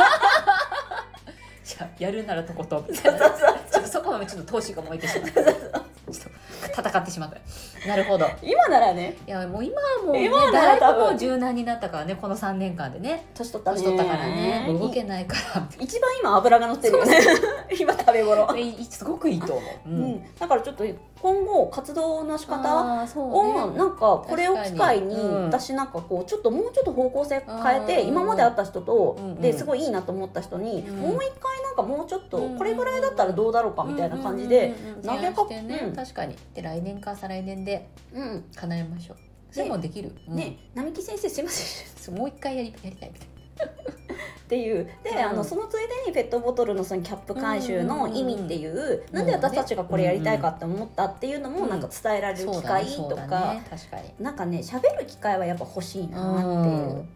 じゃあやるならとことんみたいな。ちょっとそこまでちょっと闘志が燃えてしまった。ちょっと戦ってしまった。なるほど。 今ならね。 いやもう今はもうね、だいぶもう柔軟になったからね、この3年間でね。 年取ったからね、動けないから。 一番今脂が乗ってるよね。今食べ頃。 すごくいいと思う。 だからちょっと今後活動の仕方をなんかこれを機会に私なんかこうちょっともうちょっと方向性変えて、今まで会った人とですごいいいなと思った人にもう一回なんかもうちょっとこれぐらいだったらどうだろうかみたいな感じで投げかけね。確かに。で来年か再来年で叶えましょう。でもできるね。並木先生すいません、もう一回やりたいみたいなっていうで、そのついでにペットボトルのそのキャップ回収の意味っていう、なんで私たちがこれやりたいかって思ったっていうのもなんか伝えられる機会とか、なんかね喋る機会はやっぱ欲しいなっていう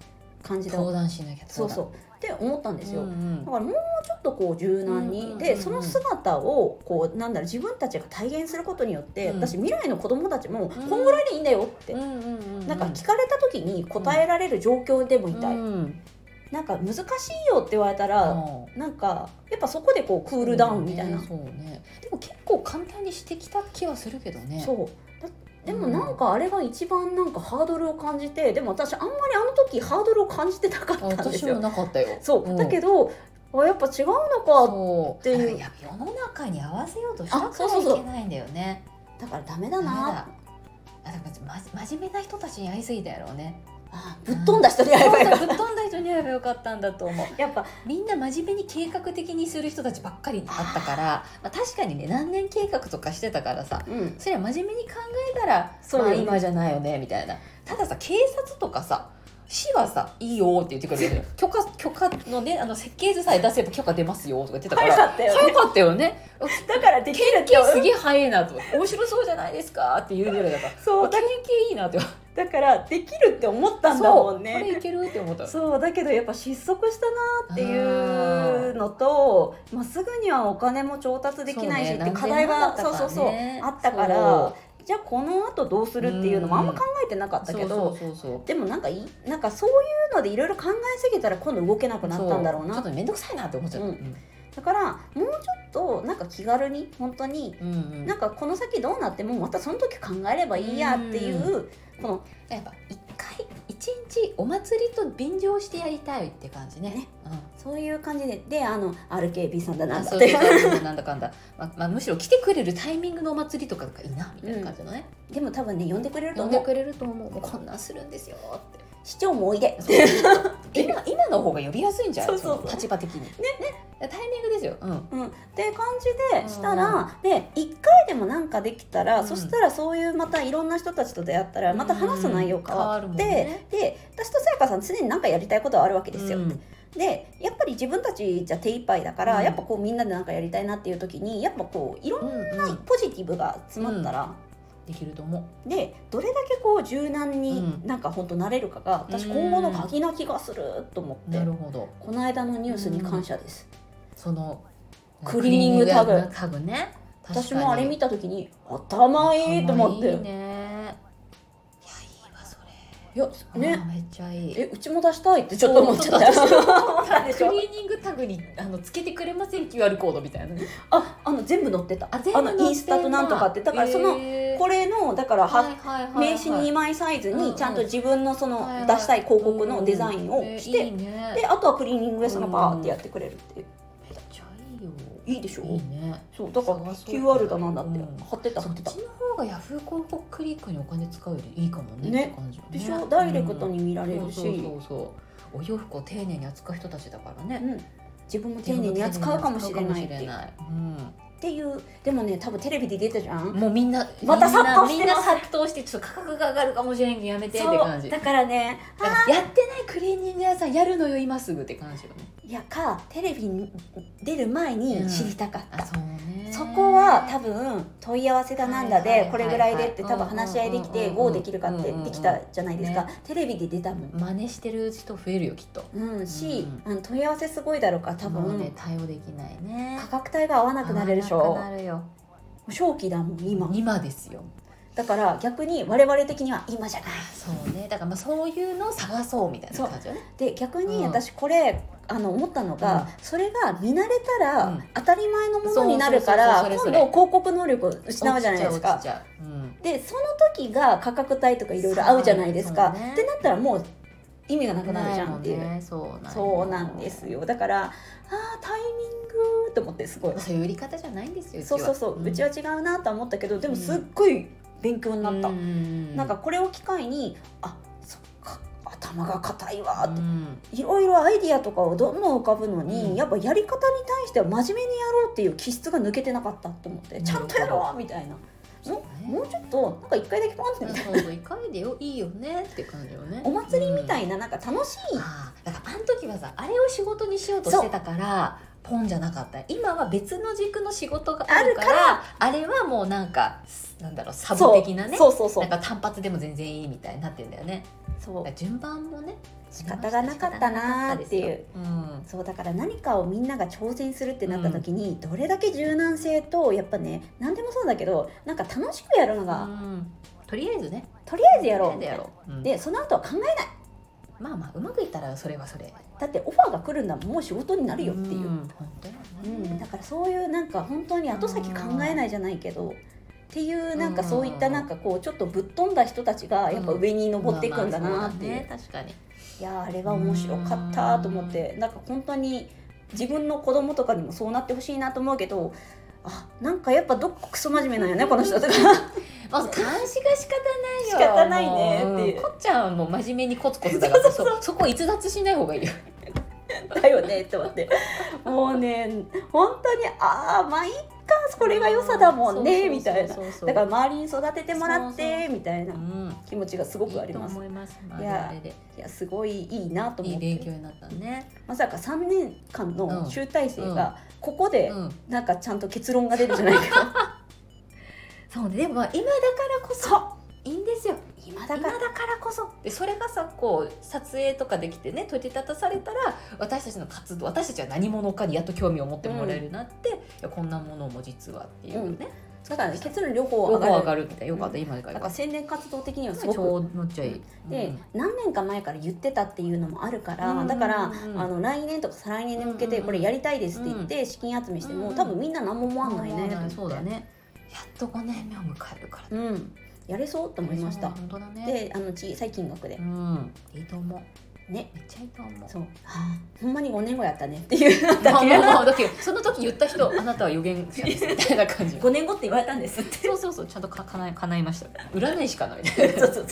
感じで相談しなきゃ。 そうそうって思ったんですよ、 うんうん、 だからもうちょっとこう柔軟に、でその姿をこうなんだろう自分たちが体現することによって、私未来の子供たちもこんぐらいでいいんだよって、なんか聞かれた時に答えられる状況でもいたい、なんか難しいよって言われたら、なんかやっぱそこでこうクールダウンみたいな、 そうね、でも結構簡単にしてきた気はするけどね。 そうでもなんかあれが一番なんかハードルを感じて、でも私あんまりあの時ハードルを感じてなかったんですよ。 私もなかったよ。 そう、だけどやっぱ違うのかっていう、 や世の中に合わせようとしたからいけないんだよね。 だからダメだな。 だから真面目な人たちに会いすぎたやろうね。 ぶっ飛んだ人に会えばよかった。 ぶっ飛んだ人に会えばよかったんだと思う。 やっぱみんな真面目に計画的にする人たちばっかりあったから、確かにね何年計画とかしてたからさ、それは真面目に考えたら、今じゃないよねみたいな。たださ警察とかさ市はさいいよって言ってくれる許可のね設計図さえ出せば許可出ますよとか言ってたから早かったよね。 だからできるってすげえ早いなと思って面白そうじゃないですかって言うぐらいだから、そう経験いいなってだからできるって思ったんだもんね。 これいけるって思った。 そうだけどやっぱ失速したなっていうのと、すぐにはお金も調達できないしって課題があったから、じゃあこの後どうするっていうのもあんま考えてなかったけど、でもなんかそういうのでいろいろ考えすぎたら今度動けなくなったんだろうな。 ちょっと面倒くさいなって思っちゃった。 だからもうちょっとなんか気軽に本当に、なんかこの先どうなってもまたその時考えればいいやっていう、このやっぱ一日お祭りと便乗してやりたいって感じね。 そういう感じでRKB さんだなってなんだかんだ、むしろ来てくれるタイミングのお祭りとかがいいなみたいな感じのね。 でも多分ね呼んでくれると思う。 呼んでくれると思う。もうこんなんするんですよって。 市長もおいで今の方が呼びやすいんじゃない？立場的にねタイミングですよ。 って感じでしたら、で1回でもなんかできたら、そしたらそういうまたいろんな人たちと出会ったらまた話す内容変わって、で私とさやかさん常に何かやりたいことはあるわけですよ。でやっぱり自分たちじゃ手一杯だから、やっぱこうみんなで何かやりたいなっていう時にやっぱこういろんなポジティブが詰まったら、 できると思う。 でどれだけこう柔軟になんか本当なれるかが、私今後の鍵な気がすると思って、 なるほど。 この間のニュースに感謝です。 そのクリーニングタグね。 私もあれ見た時に頭いいと思って。 いいね。 いやね、 めっちゃいい。 うちも出したいってちょっと思っちゃった。 クリーニングタグにつけてくれません QR コードみたいな。 全部載ってた。インスタとなんとかってだからそのこれのだから名刺2枚サイズにちゃんと自分のその出したい広告のデザインをしてであとはクリーニング屋さんがバーってやってくれるっていう。 めっちゃいいよ。 いいでしょ。 いいね。 そうだから QR だなんだって貼ってた。 そっちの方がヤフー広告クリックにお金使うよりいいかもね。 でしょ。ダイレクトに見られるし、 お洋服を丁寧に扱う人たちだからね。 自分も丁寧に扱うかもしれないっていう。でもね多分テレビで出たじゃん。 もうみんなまた殺到してます。 殺到してちょっと価格が上がるかもしれんけどやめてって感じ。 だからねやってないクリーニング屋さんやるのよ今すぐって感じよね。 いやテレビに出る前に知りたかった。そこは多分問い合わせだなんだでこれぐらいでって多分話し合いできてどうできるかってできたじゃないですか。テレビで出たもん。 真似してる人増えるよきっと。 し問い合わせすごいだろうから多分対応できないね。 価格帯が合わなくなるでしょ。 なるよ。 正気だもん今ですよ。 だから逆に我々的には今じゃない。 そうね。だからそういうのを探そうみたいな感じよね。 で逆に私これ思ったのが、それが見慣れたら当たり前のものになるから今度広告能力を失うじゃないですか。でその時が価格帯とかいろいろ合うじゃないですか。ってなったらもう意味がなくなるじゃんっていう。そうなんですよ。だからタイミングと思ってすごい。 そういう売り方じゃないんですよ。 うちは違うなと思ったけどでもすっごい勉強になった。なんかこれを機会にそっか頭が硬いわっていろいろアイディアとかをどんどん浮かぶのに、やっぱやり方に対しては真面目にやろうっていう気質が抜けてなかったと思って、ちゃんとやろうみたいな。もうちょっとなんか一回だけポンってみたいな。 一回でいいよねって感じよね。 お祭りみたいななんか楽しい。 だからあの時はさあれを仕事にしようとしてたからポンじゃなかった。今は別の軸の仕事があるからあれはもうなんかなんだろう、サブ的なね、 そうなんか単発でも全然いいみたいになってるんだよね。 そう順番もね仕方がなかったなっていう、そうだから何かをみんなが挑戦するってなった時に、どれだけ柔軟性とやっぱね、何でもそうだけどなんか楽しくやるのが、 とりあえずね、 とりあえずやろう、でその後は考えない、 まあうまくいったらそれはそれだってオファーが来るんだもん、もう仕事になるよっていう、 本当よね、 だからそういうなんか本当に後先考えないじゃないけどっていうなんかそういったなんかこうちょっとぶっ飛んだ人たちがやっぱ上に登っていくんだなっていう、 確かにいやあれは面白かったと思って、なんか本当に自分の子供とかにもそうなってほしいなと思うけど、なんかやっぱどっかクソ真面目なんよねこの人とかまず監視が仕方ないよ、 仕方ないねっていう、 こっちゃんも真面目にコツコツだからそこ逸脱しない方がいいよだよねって思って、もうね本当にまあいいか、これが良さだもんねみたいな、だから周りに育ててもらってみたいな気持ちがすごくあります。いやすごいいいなと思って、 いい勉強になったね。 まさか3年間の集大成がここでなんかちゃんと結論が出るじゃないかそうね、でも今だからこそいいんですよ、 今だからこそで、それがさこう撮影とかできてね取り立たされたら、私たちの活動、私たちは何者かにやっと興味を持ってもらえるなって、いやこんなものも実はっていうね、 だから結論両方上がるみたいな、よかった、今からだから宣伝活動的にはすごくめっちゃいいで、何年か前から言ってたっていうのもあるから、だから来年とか再来年に向けてこれやりたいですって言って資金集めしても多分みんな何も思わないね。 そうだね、やっと5年目を迎えるから、 やれそうと思いました。 本当だね。 で小さい金額で、 いいと思うね、 めっちゃいいと思う。 そう、ほんまに5年後やったねっていうだけどその時言った人、あなたは予言者ですみたいな感じ。 5年後って言われたんですって。 そうちゃんと叶いました。占いしかない。 そう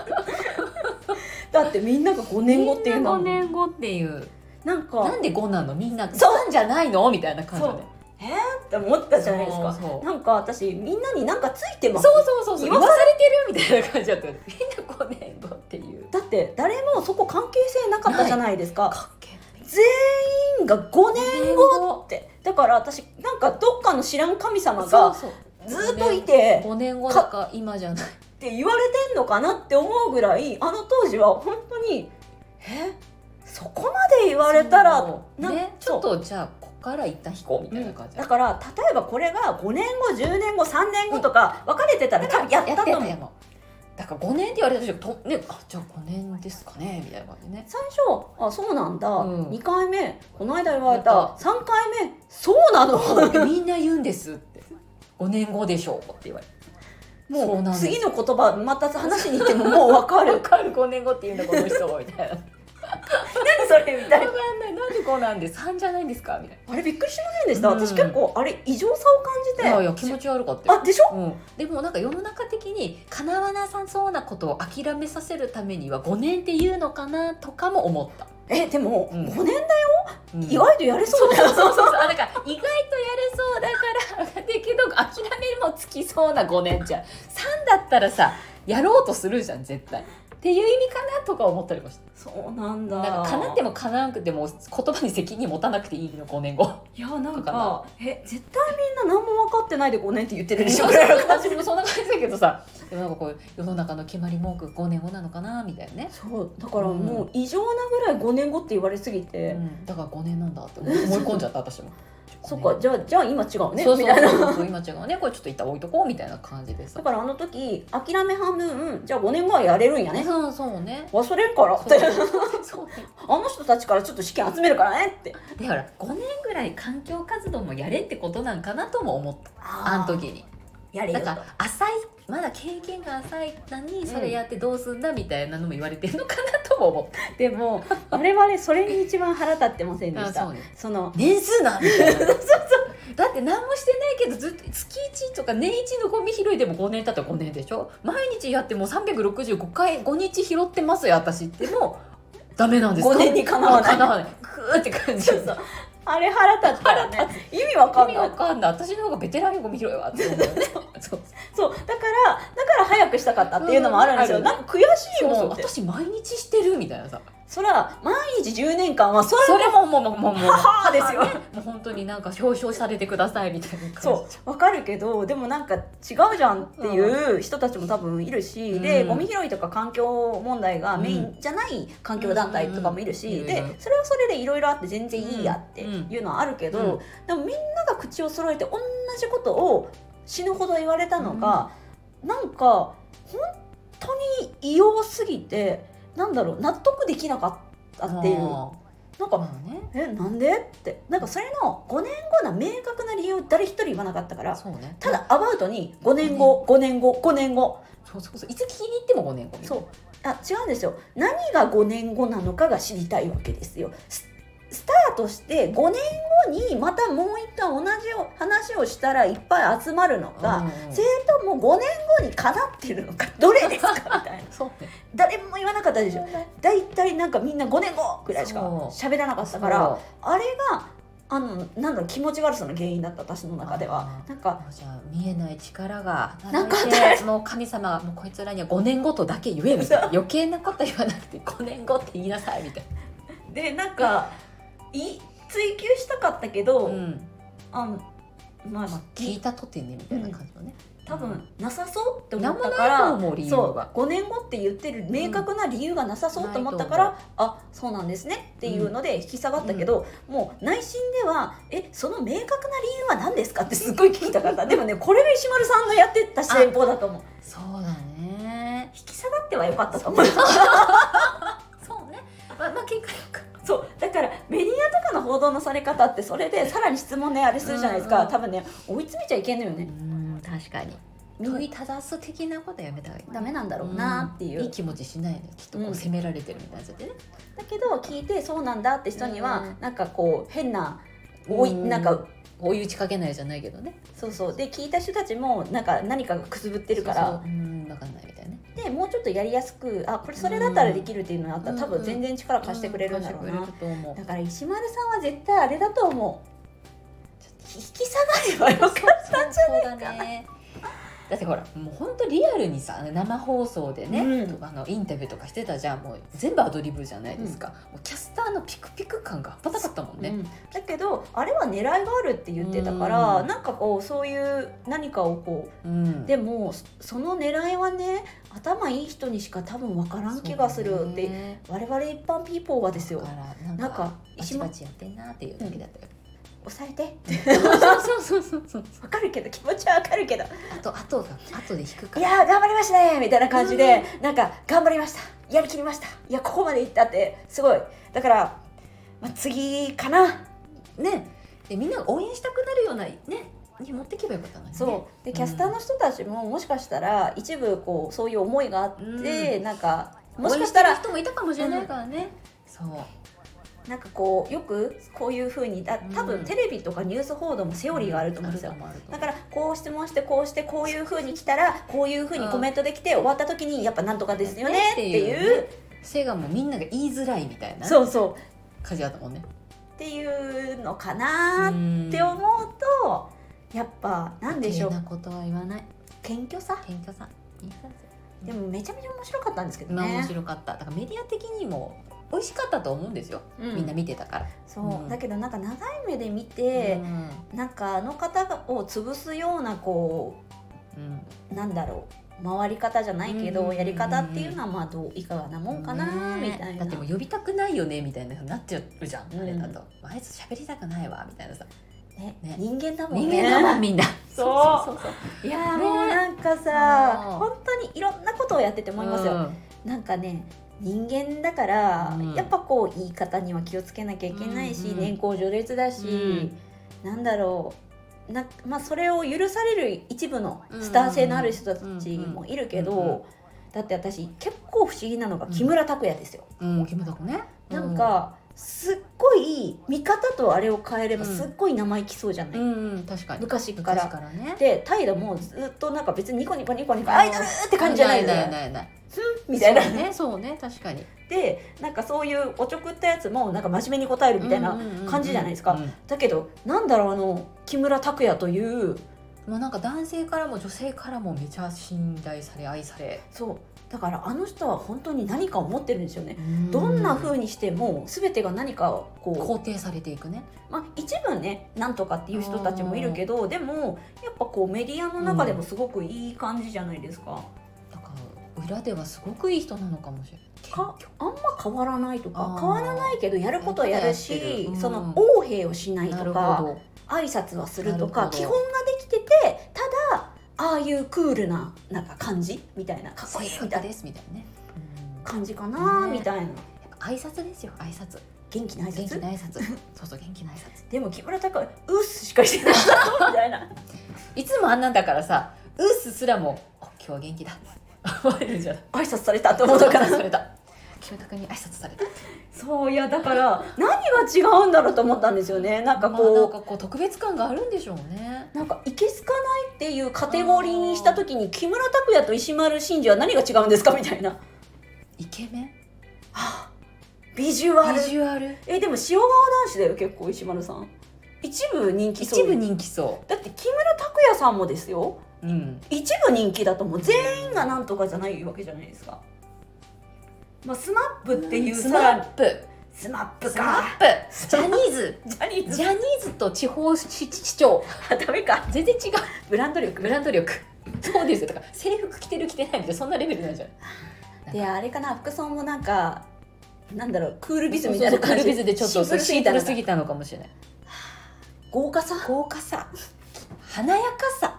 だってみんなが5年後っていうの、 5年後っていうなんで5なの、みんな3じゃないのみたいな感じで、 って思ったじゃないですか。なんか私みんなになんかついてます、 そう言わされてるみたいな感じだった。みんな5年後っていう、 だって誰もそこ関係性なかったじゃないですか。全員が5年後って、だから私なんかどっかの知らん神様がずっといて、 5年後だか今じゃないって言われてんのかなって思うぐらい、あの当時は本当にそこまで言われたらね、ちょっとじゃあここから一旦引こうみたいな感じ、 だから例えばこれが5年後10年後3年後とか分かれてたら多分やったと思う。 だから5年って言われた時と、ね、じゃあ5年ですかねみたいな感じね。 最初そうなんだ、2回目この間言われた、3回目そうなのみんな言うんですって5年後でしょうって言われて、 もう次の言葉また話に行ってももう分かる 5年後って言うんだこの人みたいな何それみたいな、 分かんない、なんでこうなんです、3じゃないんですかみたいな。 あれびっくりしませんでした、私結構あれ異常さを感じて、 いや気持ち悪かったよ。 でしょ、 でもなんか世の中的に叶わなさそうなことを諦めさせるためには5年って言うのかなとかも思った。 でも5年だよ、意外とやれそうだよ。 そうだから意外とやれそうだからだけど諦めもつきそうな5年じゃん。3だったらさやろうとするじゃん絶対っていう意味かなとか思ったりもした。 そうなんだ。 なんか叶っても叶わなくても言葉に責任持たなくていいの5年後。 いやなんか絶対みんな何も分かってないで5年って言ってるでしょ。 私もそんな感じだけどさ、でもなんかこう世の中の決まり文句5年後なのかなみたいなね。 そうだからもう異常なぐらい5年後って言われすぎて、 だから5年なんだって思い込んじゃった私も。 そっか、じゃあ今違うねみたいな。今違うね、これちょっと一旦置いとこうみたいな感じでさ。 だからあの時諦め半分、じゃあ5年後はやれるんやね。 そうね。 忘れるからって。あの人たちからちょっと資金集めるからねって。 でほら5年ぐらい環境活動もやれってことなんかなとも思った。あの時に。 やれよと。 だから浅い、まだ経験が浅いのにそれやってどうすんだみたいなのも言われてるのかなとも思った。 でも我々それに一番腹立ってませんでした。その年数なんみたいな。だって何もしてないけどずっと月1とか年1のゴミ拾いでも5年経ったら5年でしょ。毎日やってもう365回5日拾ってますよ私ってもダメなんですか。 5年にかなわない。 グーって感じ。 あれ腹立ったらね、意味わかんない。 私の方がベテランにゴミ拾いはって思うね。 そうだから早くしたかったっていうのもあるんですよ。なんか悔しいもんって。 私毎日してるみたいなさ。 そら毎日10年間はそれももう母ですよ、 ね、もう本当になんか表彰されてくださいみたいな感じ。 そうわかるけど、でもなんか違うじゃんっていう人たちも多分いるし、でゴミ拾いとか環境問題がメインじゃない環境団体とかもいるし、でそれはそれでいろいろあって全然いいやっていうのはあるけど、でもみんなが口を揃えて同じことを死ぬほど言われたのが、なんか本当に異様すぎて、なんだろう、納得できなかったっていう、なんか、なんでってなんかそれの5年後な明確な理由を誰一人言わなかったから、 そうね、 ただアバウトに5年後5年後5年後、 そういつ聞きに行っても5年後みたいな。 そう違うんですよ、何が5年後なのかが知りたいわけですよ。スタートして5年後にまたもう一回同じ話をしたらいっぱい集まるのか、それとも5年後にかなってるのか、どれですかみたいなそう、ね、 誰も言わなかったでしょ。だいたいなんかみんな5年後ぐらいしか喋らなかったから、あれがなんだろう、気持ち悪さの原因だった私の中では。なんかじゃあ見えない力がなんかその神様がもうこいつらには5年後とだけ言えみたいな、余計なこと言わなくて5年後って言いなさいみたいな。 でなんか追求したかったけど、 まあ聞いたとてねみたいな感じのね、 多分なさそうって思ったから、 そう 5年後って言ってる明確な理由がなさそうと思ったから、あ、そうなんですねっていうので引き下がったけど、もう内心ではその明確な理由は何ですかってすっごい聞きたかった。でもね、これが石丸さんのやってた戦法だと思う。 そうだね、 引き下がってはよかったと思う。 そうね、まあ結果そうだからメディアとかの報道のされ方って、それでさらに質問であれするじゃないですか。多分ね、追い詰めちゃいけんのよね。 確かに問いただす的なことはやめた方がいい、 ダメなんだろうなっていう、 いい気持ちしないね、きっとこう責められてるみたいなやつでね。 だけど聞いてそうなんだって人には、なんかこう変ななんか追い打ちかけないじゃないけどね。 そうで聞いた人たちもなんか何かがくすぶってるから、 分かんないみたいなね。 でもうちょっとやりやすく、これそれだったらできるっていうのがあったら、多分全然力貸してくれるんだろうな。だから石丸さんは絶対あれだと思う、引き下がればよかったんじゃないかな。 そうだね。だってほらもう本当リアルにさ、生放送でね、インタビューとかしてたじゃん。もう全部アドリブじゃないですか、もうキャスターのピクピク感が半端なかったもんね、 だけどあれは狙いがあるって言ってたから、なんかこうそういう何かをこう、でもその狙いはね、頭いい人にしか多分分からん気がするって、我々一般ピーポーはですよ。 なんか石バチやってんなっていうだけだったよ。 抑えてそう分かるけど、気持ちは分かるけど、 後で引くから、 いや頑張りましたねみたいな感じで、なんか頑張りました、やりきりました、いやここまでいったってすごい。だから、次かなね。でみんなが応援したくなるようなねに持っていけばよかったのにね。 そうでキャスターの人たちももしかしたら一部こうそういう思いがあって、なんかもしかしたら人もいたかもしれないからね、そうなんかこうよくこういう風に多分テレビとかニュース報道もセオリーがあると思うんですよ。だからこう質問してこうしてこういう風に来たらこういう風にコメントできて、終わった時にやっぱなんとかですよねっていうせがもうみんなが言いづらいみたいな感じだったもんねっていうのかなって思うと、やっぱなんでしょう、 余計なことは言わない、 謙虚さ。でもめちゃめちゃ面白かったんですけどね。 面白かった。だからメディア的にも美味しかったと思うんですよ、みんな見てたから。 そう、だけどなんか長い目で見て、なんかあの方を潰すようなこう、なんだろう、回り方じゃないけど、やり方っていうのはまあどういかがなもんかなみたいな。 だってもう呼びたくないよねみたいななっちゃうじゃん、あれだと。あいつ喋りたくないわみたいなさ、 人間だもんね。 人間だもんみんな。 そういやもうなんかさ、本当にいろんなことをやってて思いますよ。なんかね、人間だから、やっぱこう言い方には気をつけなきゃいけないし、年功序列だし、なんだろうまあそれを許される一部のスター性のある人たちもいるけど、だって私結構不思議なのが木村拓哉ですよ。 木村拓哉ね。 なんかすっごい見方とあれを変えればすっごい生意気そうじゃない、 確かに昔からね。 で態度もずっとなんか別にニコニコニコニコアイドルって感じじゃないみたいなね。そうね、確かに。 でなんかそういうおちょくったやつもなんか真面目に答えるみたいな感じじゃないですか。だけどなんだろう、木村拓哉というもうなんか男性からも女性からもめちゃ信頼され愛され、 そうだからあの人は本当に何かを持ってるんですよね。どんな風にしても全てが何かをこう肯定されていくね。 一部ねなんとかっていう人たちもいるけど、でもやっぱこうメディアの中でもすごくいい感じじゃないですか。 だから裏ではすごくいい人なのかもしれない。 あんま変わらないとか、変わらないけどやることはやるし、その横柄をしないとか挨拶はするとか基本ができてて、ただああいうクールななんか感じみたいな、かっこいいみたいな感じかな、みたいな。 挨拶ですよ、挨拶。 元気な挨拶。 そうそう、元気な挨拶。 でも木村拓哉うっすしかしてないみたいな。 いつもあんなんだからさ、うっすすらも今日は元気だ思えるじゃん。 挨拶されたって思うからそれだ。木村拓哉に挨拶された。 そう、いやだから何が違うんだろうと思ったんですよね。なんかこう特別感があるんでしょうね。 なんかいけすかないっていうカテゴリーにした時に木村拓哉と石丸真二は何が違うんですかみたいな。 イケメン、 はあ、ビジュアル。でも塩顔男子だよ結構石丸さん。一部人気そう。 一部人気そう。 だって木村拓哉さんもですよ、一部人気だともう全員がなんとかじゃないわけじゃないですか。スマップっていうスマップかジャニーズと地方市長ダメか、 全然違う。 ブランド力そうですよ。だから制服着てる着てないみたいなそんなレベルなんじゃない。 であれかな、服装もなんかなんだろう、クールビズみたいな感じ。 クールビズでちょっとシンプルすぎたのかもしれない。 豪華さ華やかさ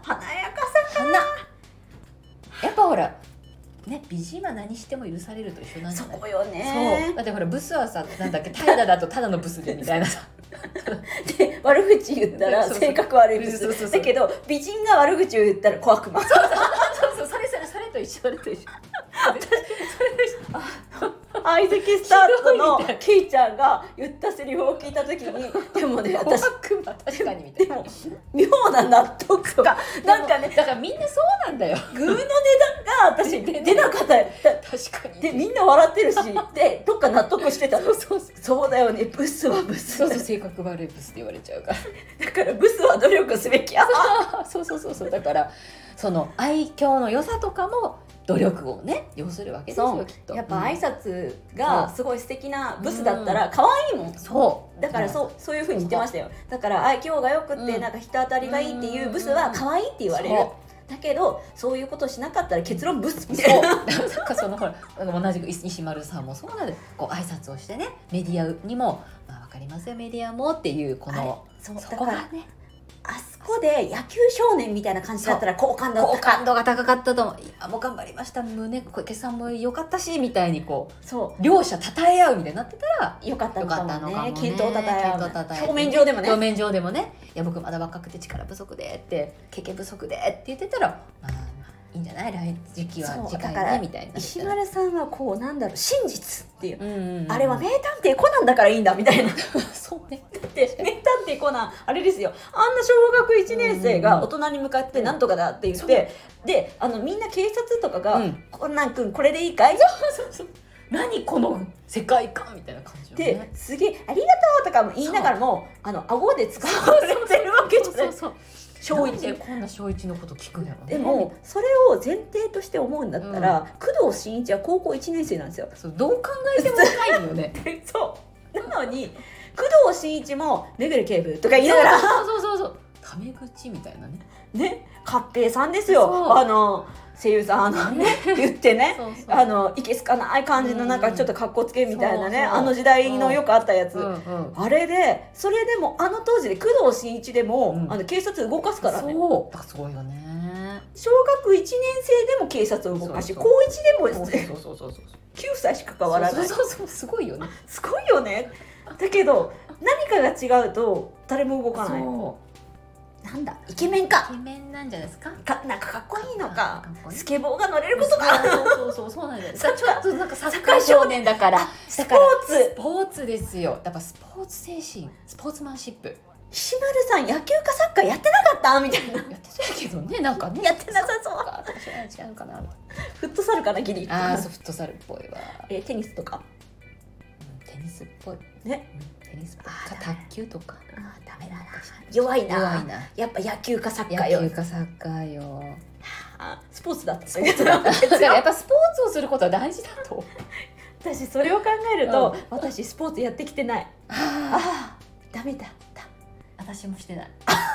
やっぱほらね、美人は何しても許されると一緒なんじゃない。 そうよね。 そうだってほらブスはさ、なんだっけ、怠惰だとただのブスでみたいなさで悪口言ったら性格悪いブスだけど、美人が悪口を言ったら小悪魔。 そうそれと一緒。 相席スタートのケイちゃんが言ったセリフを聞いた時に、でもね、私確かにみたいな。 でも妙な納得がなんかね、 だからみんなそうなんだよ。 グーの値段が私出なかった。 確かに。 でみんな笑ってるし、でどっか納得してたの。そうだよね、ブスはブス。 そう性格悪いブスって言われちゃうから。 だからブスは努力すべきや。 そうだからその愛嬌の良さとかも努力をね要するわけですよ、きっと。 やっぱ挨拶がすごい素敵なブスだったら可愛いもん。だからそういう風に言ってましたよ。だから愛嬌がよくってなんか人当たりがいいっていうブスは可愛いって言われる。だけどそういうことしなかったら結論ブスみたいな。 なんかそのほら同じく石丸さんもそうなんで、こう挨拶をしてね、メディアにも分かりますよメディアもっていうこのそこがね。 あそこで野球少年みたいな感じだったら好感度が高かったと思う。今も頑張りました、今朝も良かったしみたいにこう両者称え合うみたいになってたら良かったのかもね。健闘を称え合う。 表面上でもね、いや僕まだ若くて力不足でって経験不足でって言ってたら、いいんじゃない、来時期は次回ねみたいな。 石丸さんはこうなんだろう、真実っていう、あれは名探偵コナンだからいいんだみたいな。 そうね。 だって名探偵コナンあれですよ、あんな小学1年生が大人に向かってなんとかだって言って、でみんな警察とかがコナン君これでいいかい、 何この世界観みたいな感じですげえありがとうとかも言いながらも顎で使われてるわけじゃない。小一でこんな小一のこと聞くんやろね。 でもそれを前提として思うんだったら、工藤新一は高校1年生なんですよ。 どう考えても若いよね。 そうなのに工藤新一も「めぐる警部」とか言いながらそうタメ口みたいなね、勝平さんですよ、声優さん言ってね、いけすかない感じのなんかちょっとかっこつけみたいなね、あの時代のよくあったやつ、あれでそれでも当時で工藤新一でも警察動かすからね。 すごいよね。 小学1年生でも警察を動かし、高1でも9歳しか変わらない。 すごいよね。 すごいよね。だけど何かが違うと誰も動かない。なんだ、イケメンか。 イケメンなんじゃないですか。 なんかかっこいいのか。スケボーが乗れることか。 そうなんです。ちょっとなんかサッカー少年だから。 スポーツですよ。だからスポーツ精神、スポーツマンシップ。 石丸さん野球かサッカーやってなかったみたいな。 やってそうやけどね、なんかね。 やってなさそう。 違うかな。 フットサルかな、ギリ。 フットサルっぽいわ。 テニスとか。 テニスっぽいね。 テニスとか卓球とか。 ダメだな、弱いな。やっぱ野球かサッカーよ。 野球かサッカーよ。 スポーツだってだからやっぱスポーツをすることは大事だと。 私それを考えると、私スポーツやってきてない。ダメだった。 私もしてない。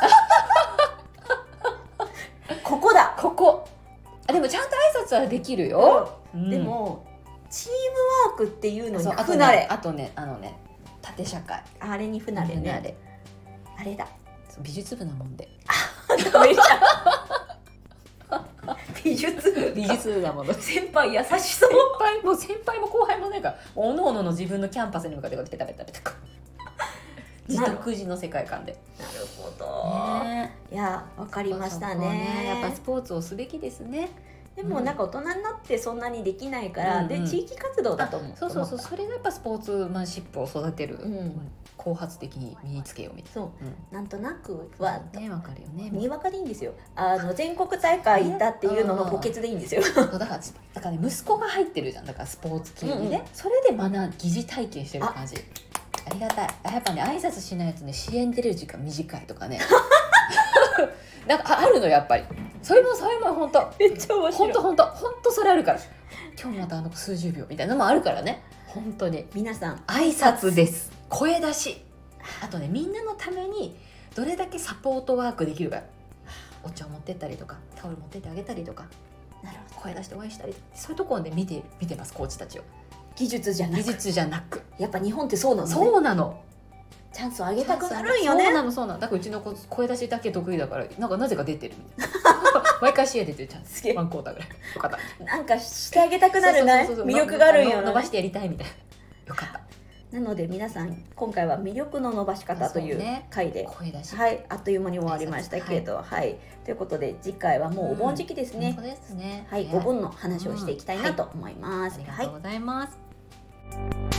ここだ、 ここ。でもちゃんと挨拶はできるよ。 でもチームワークっていうのに不慣れ。 あとね縦社会、 あれに不慣れね。あれだ、 美術部なもんで。 ダメじゃん。美術部なもの。 先輩優しそう。 先輩も後輩もなんかおのおのの自分のキャンパスに向かってペタペタペタ自得自の世界観で。 なるほど、いやわかりましたね。 やっぱスポーツをすべきですね。 でもなんか大人になってそんなにできないから、で地域活動だと思う。 そうそれがやっぱスポーツマンシップを育てる、後発的に身につけようみたいな。そう、なんとなくはね、わかるよね。 にわかでいいんですよ。全国大会行ったっていうのの補欠でいいんですよ。 だからね、息子が入ってるじゃん。だからスポーツ系にね、それで疑似体験してる感じ。ありがたい。やっぱね、挨拶しないとね、試合に出れる時間短いとかね。なんかあるのやっぱり。それも本当。 めっちゃ面白い。 本当それあるから。今日また数十秒みたいなのもあるからね。本当に。 皆さん挨拶です。声出し。あとね、みんなのためにどれだけサポートワークできるか。お茶を持ってったりとか、タオル持ってってあげたりとか。なるほど。声出して応援したり。そういうところで見てますコーチたちを。 技術じゃなく。やっぱ日本ってそうなのね。 そうなの。 チャンスをあげたくなるんよね。 そうなの。だからうちの子声出しだけ得意だからなぜか出てるみたいな。毎回試合出てるチャンス。ワンクォーターぐらい。よかった。 なんかしてあげたくなるね。魅力があるんよ。 伸ばしてやりたいみたいな。よかった。 なので皆さん今回は魅力の伸ばし方という回で、 声出し、 あっという間に終わりましたけど、ということで次回はもうお盆時期ですね。 そうですね。 お盆の話をしていきたいなと思います。 ありがとうございます。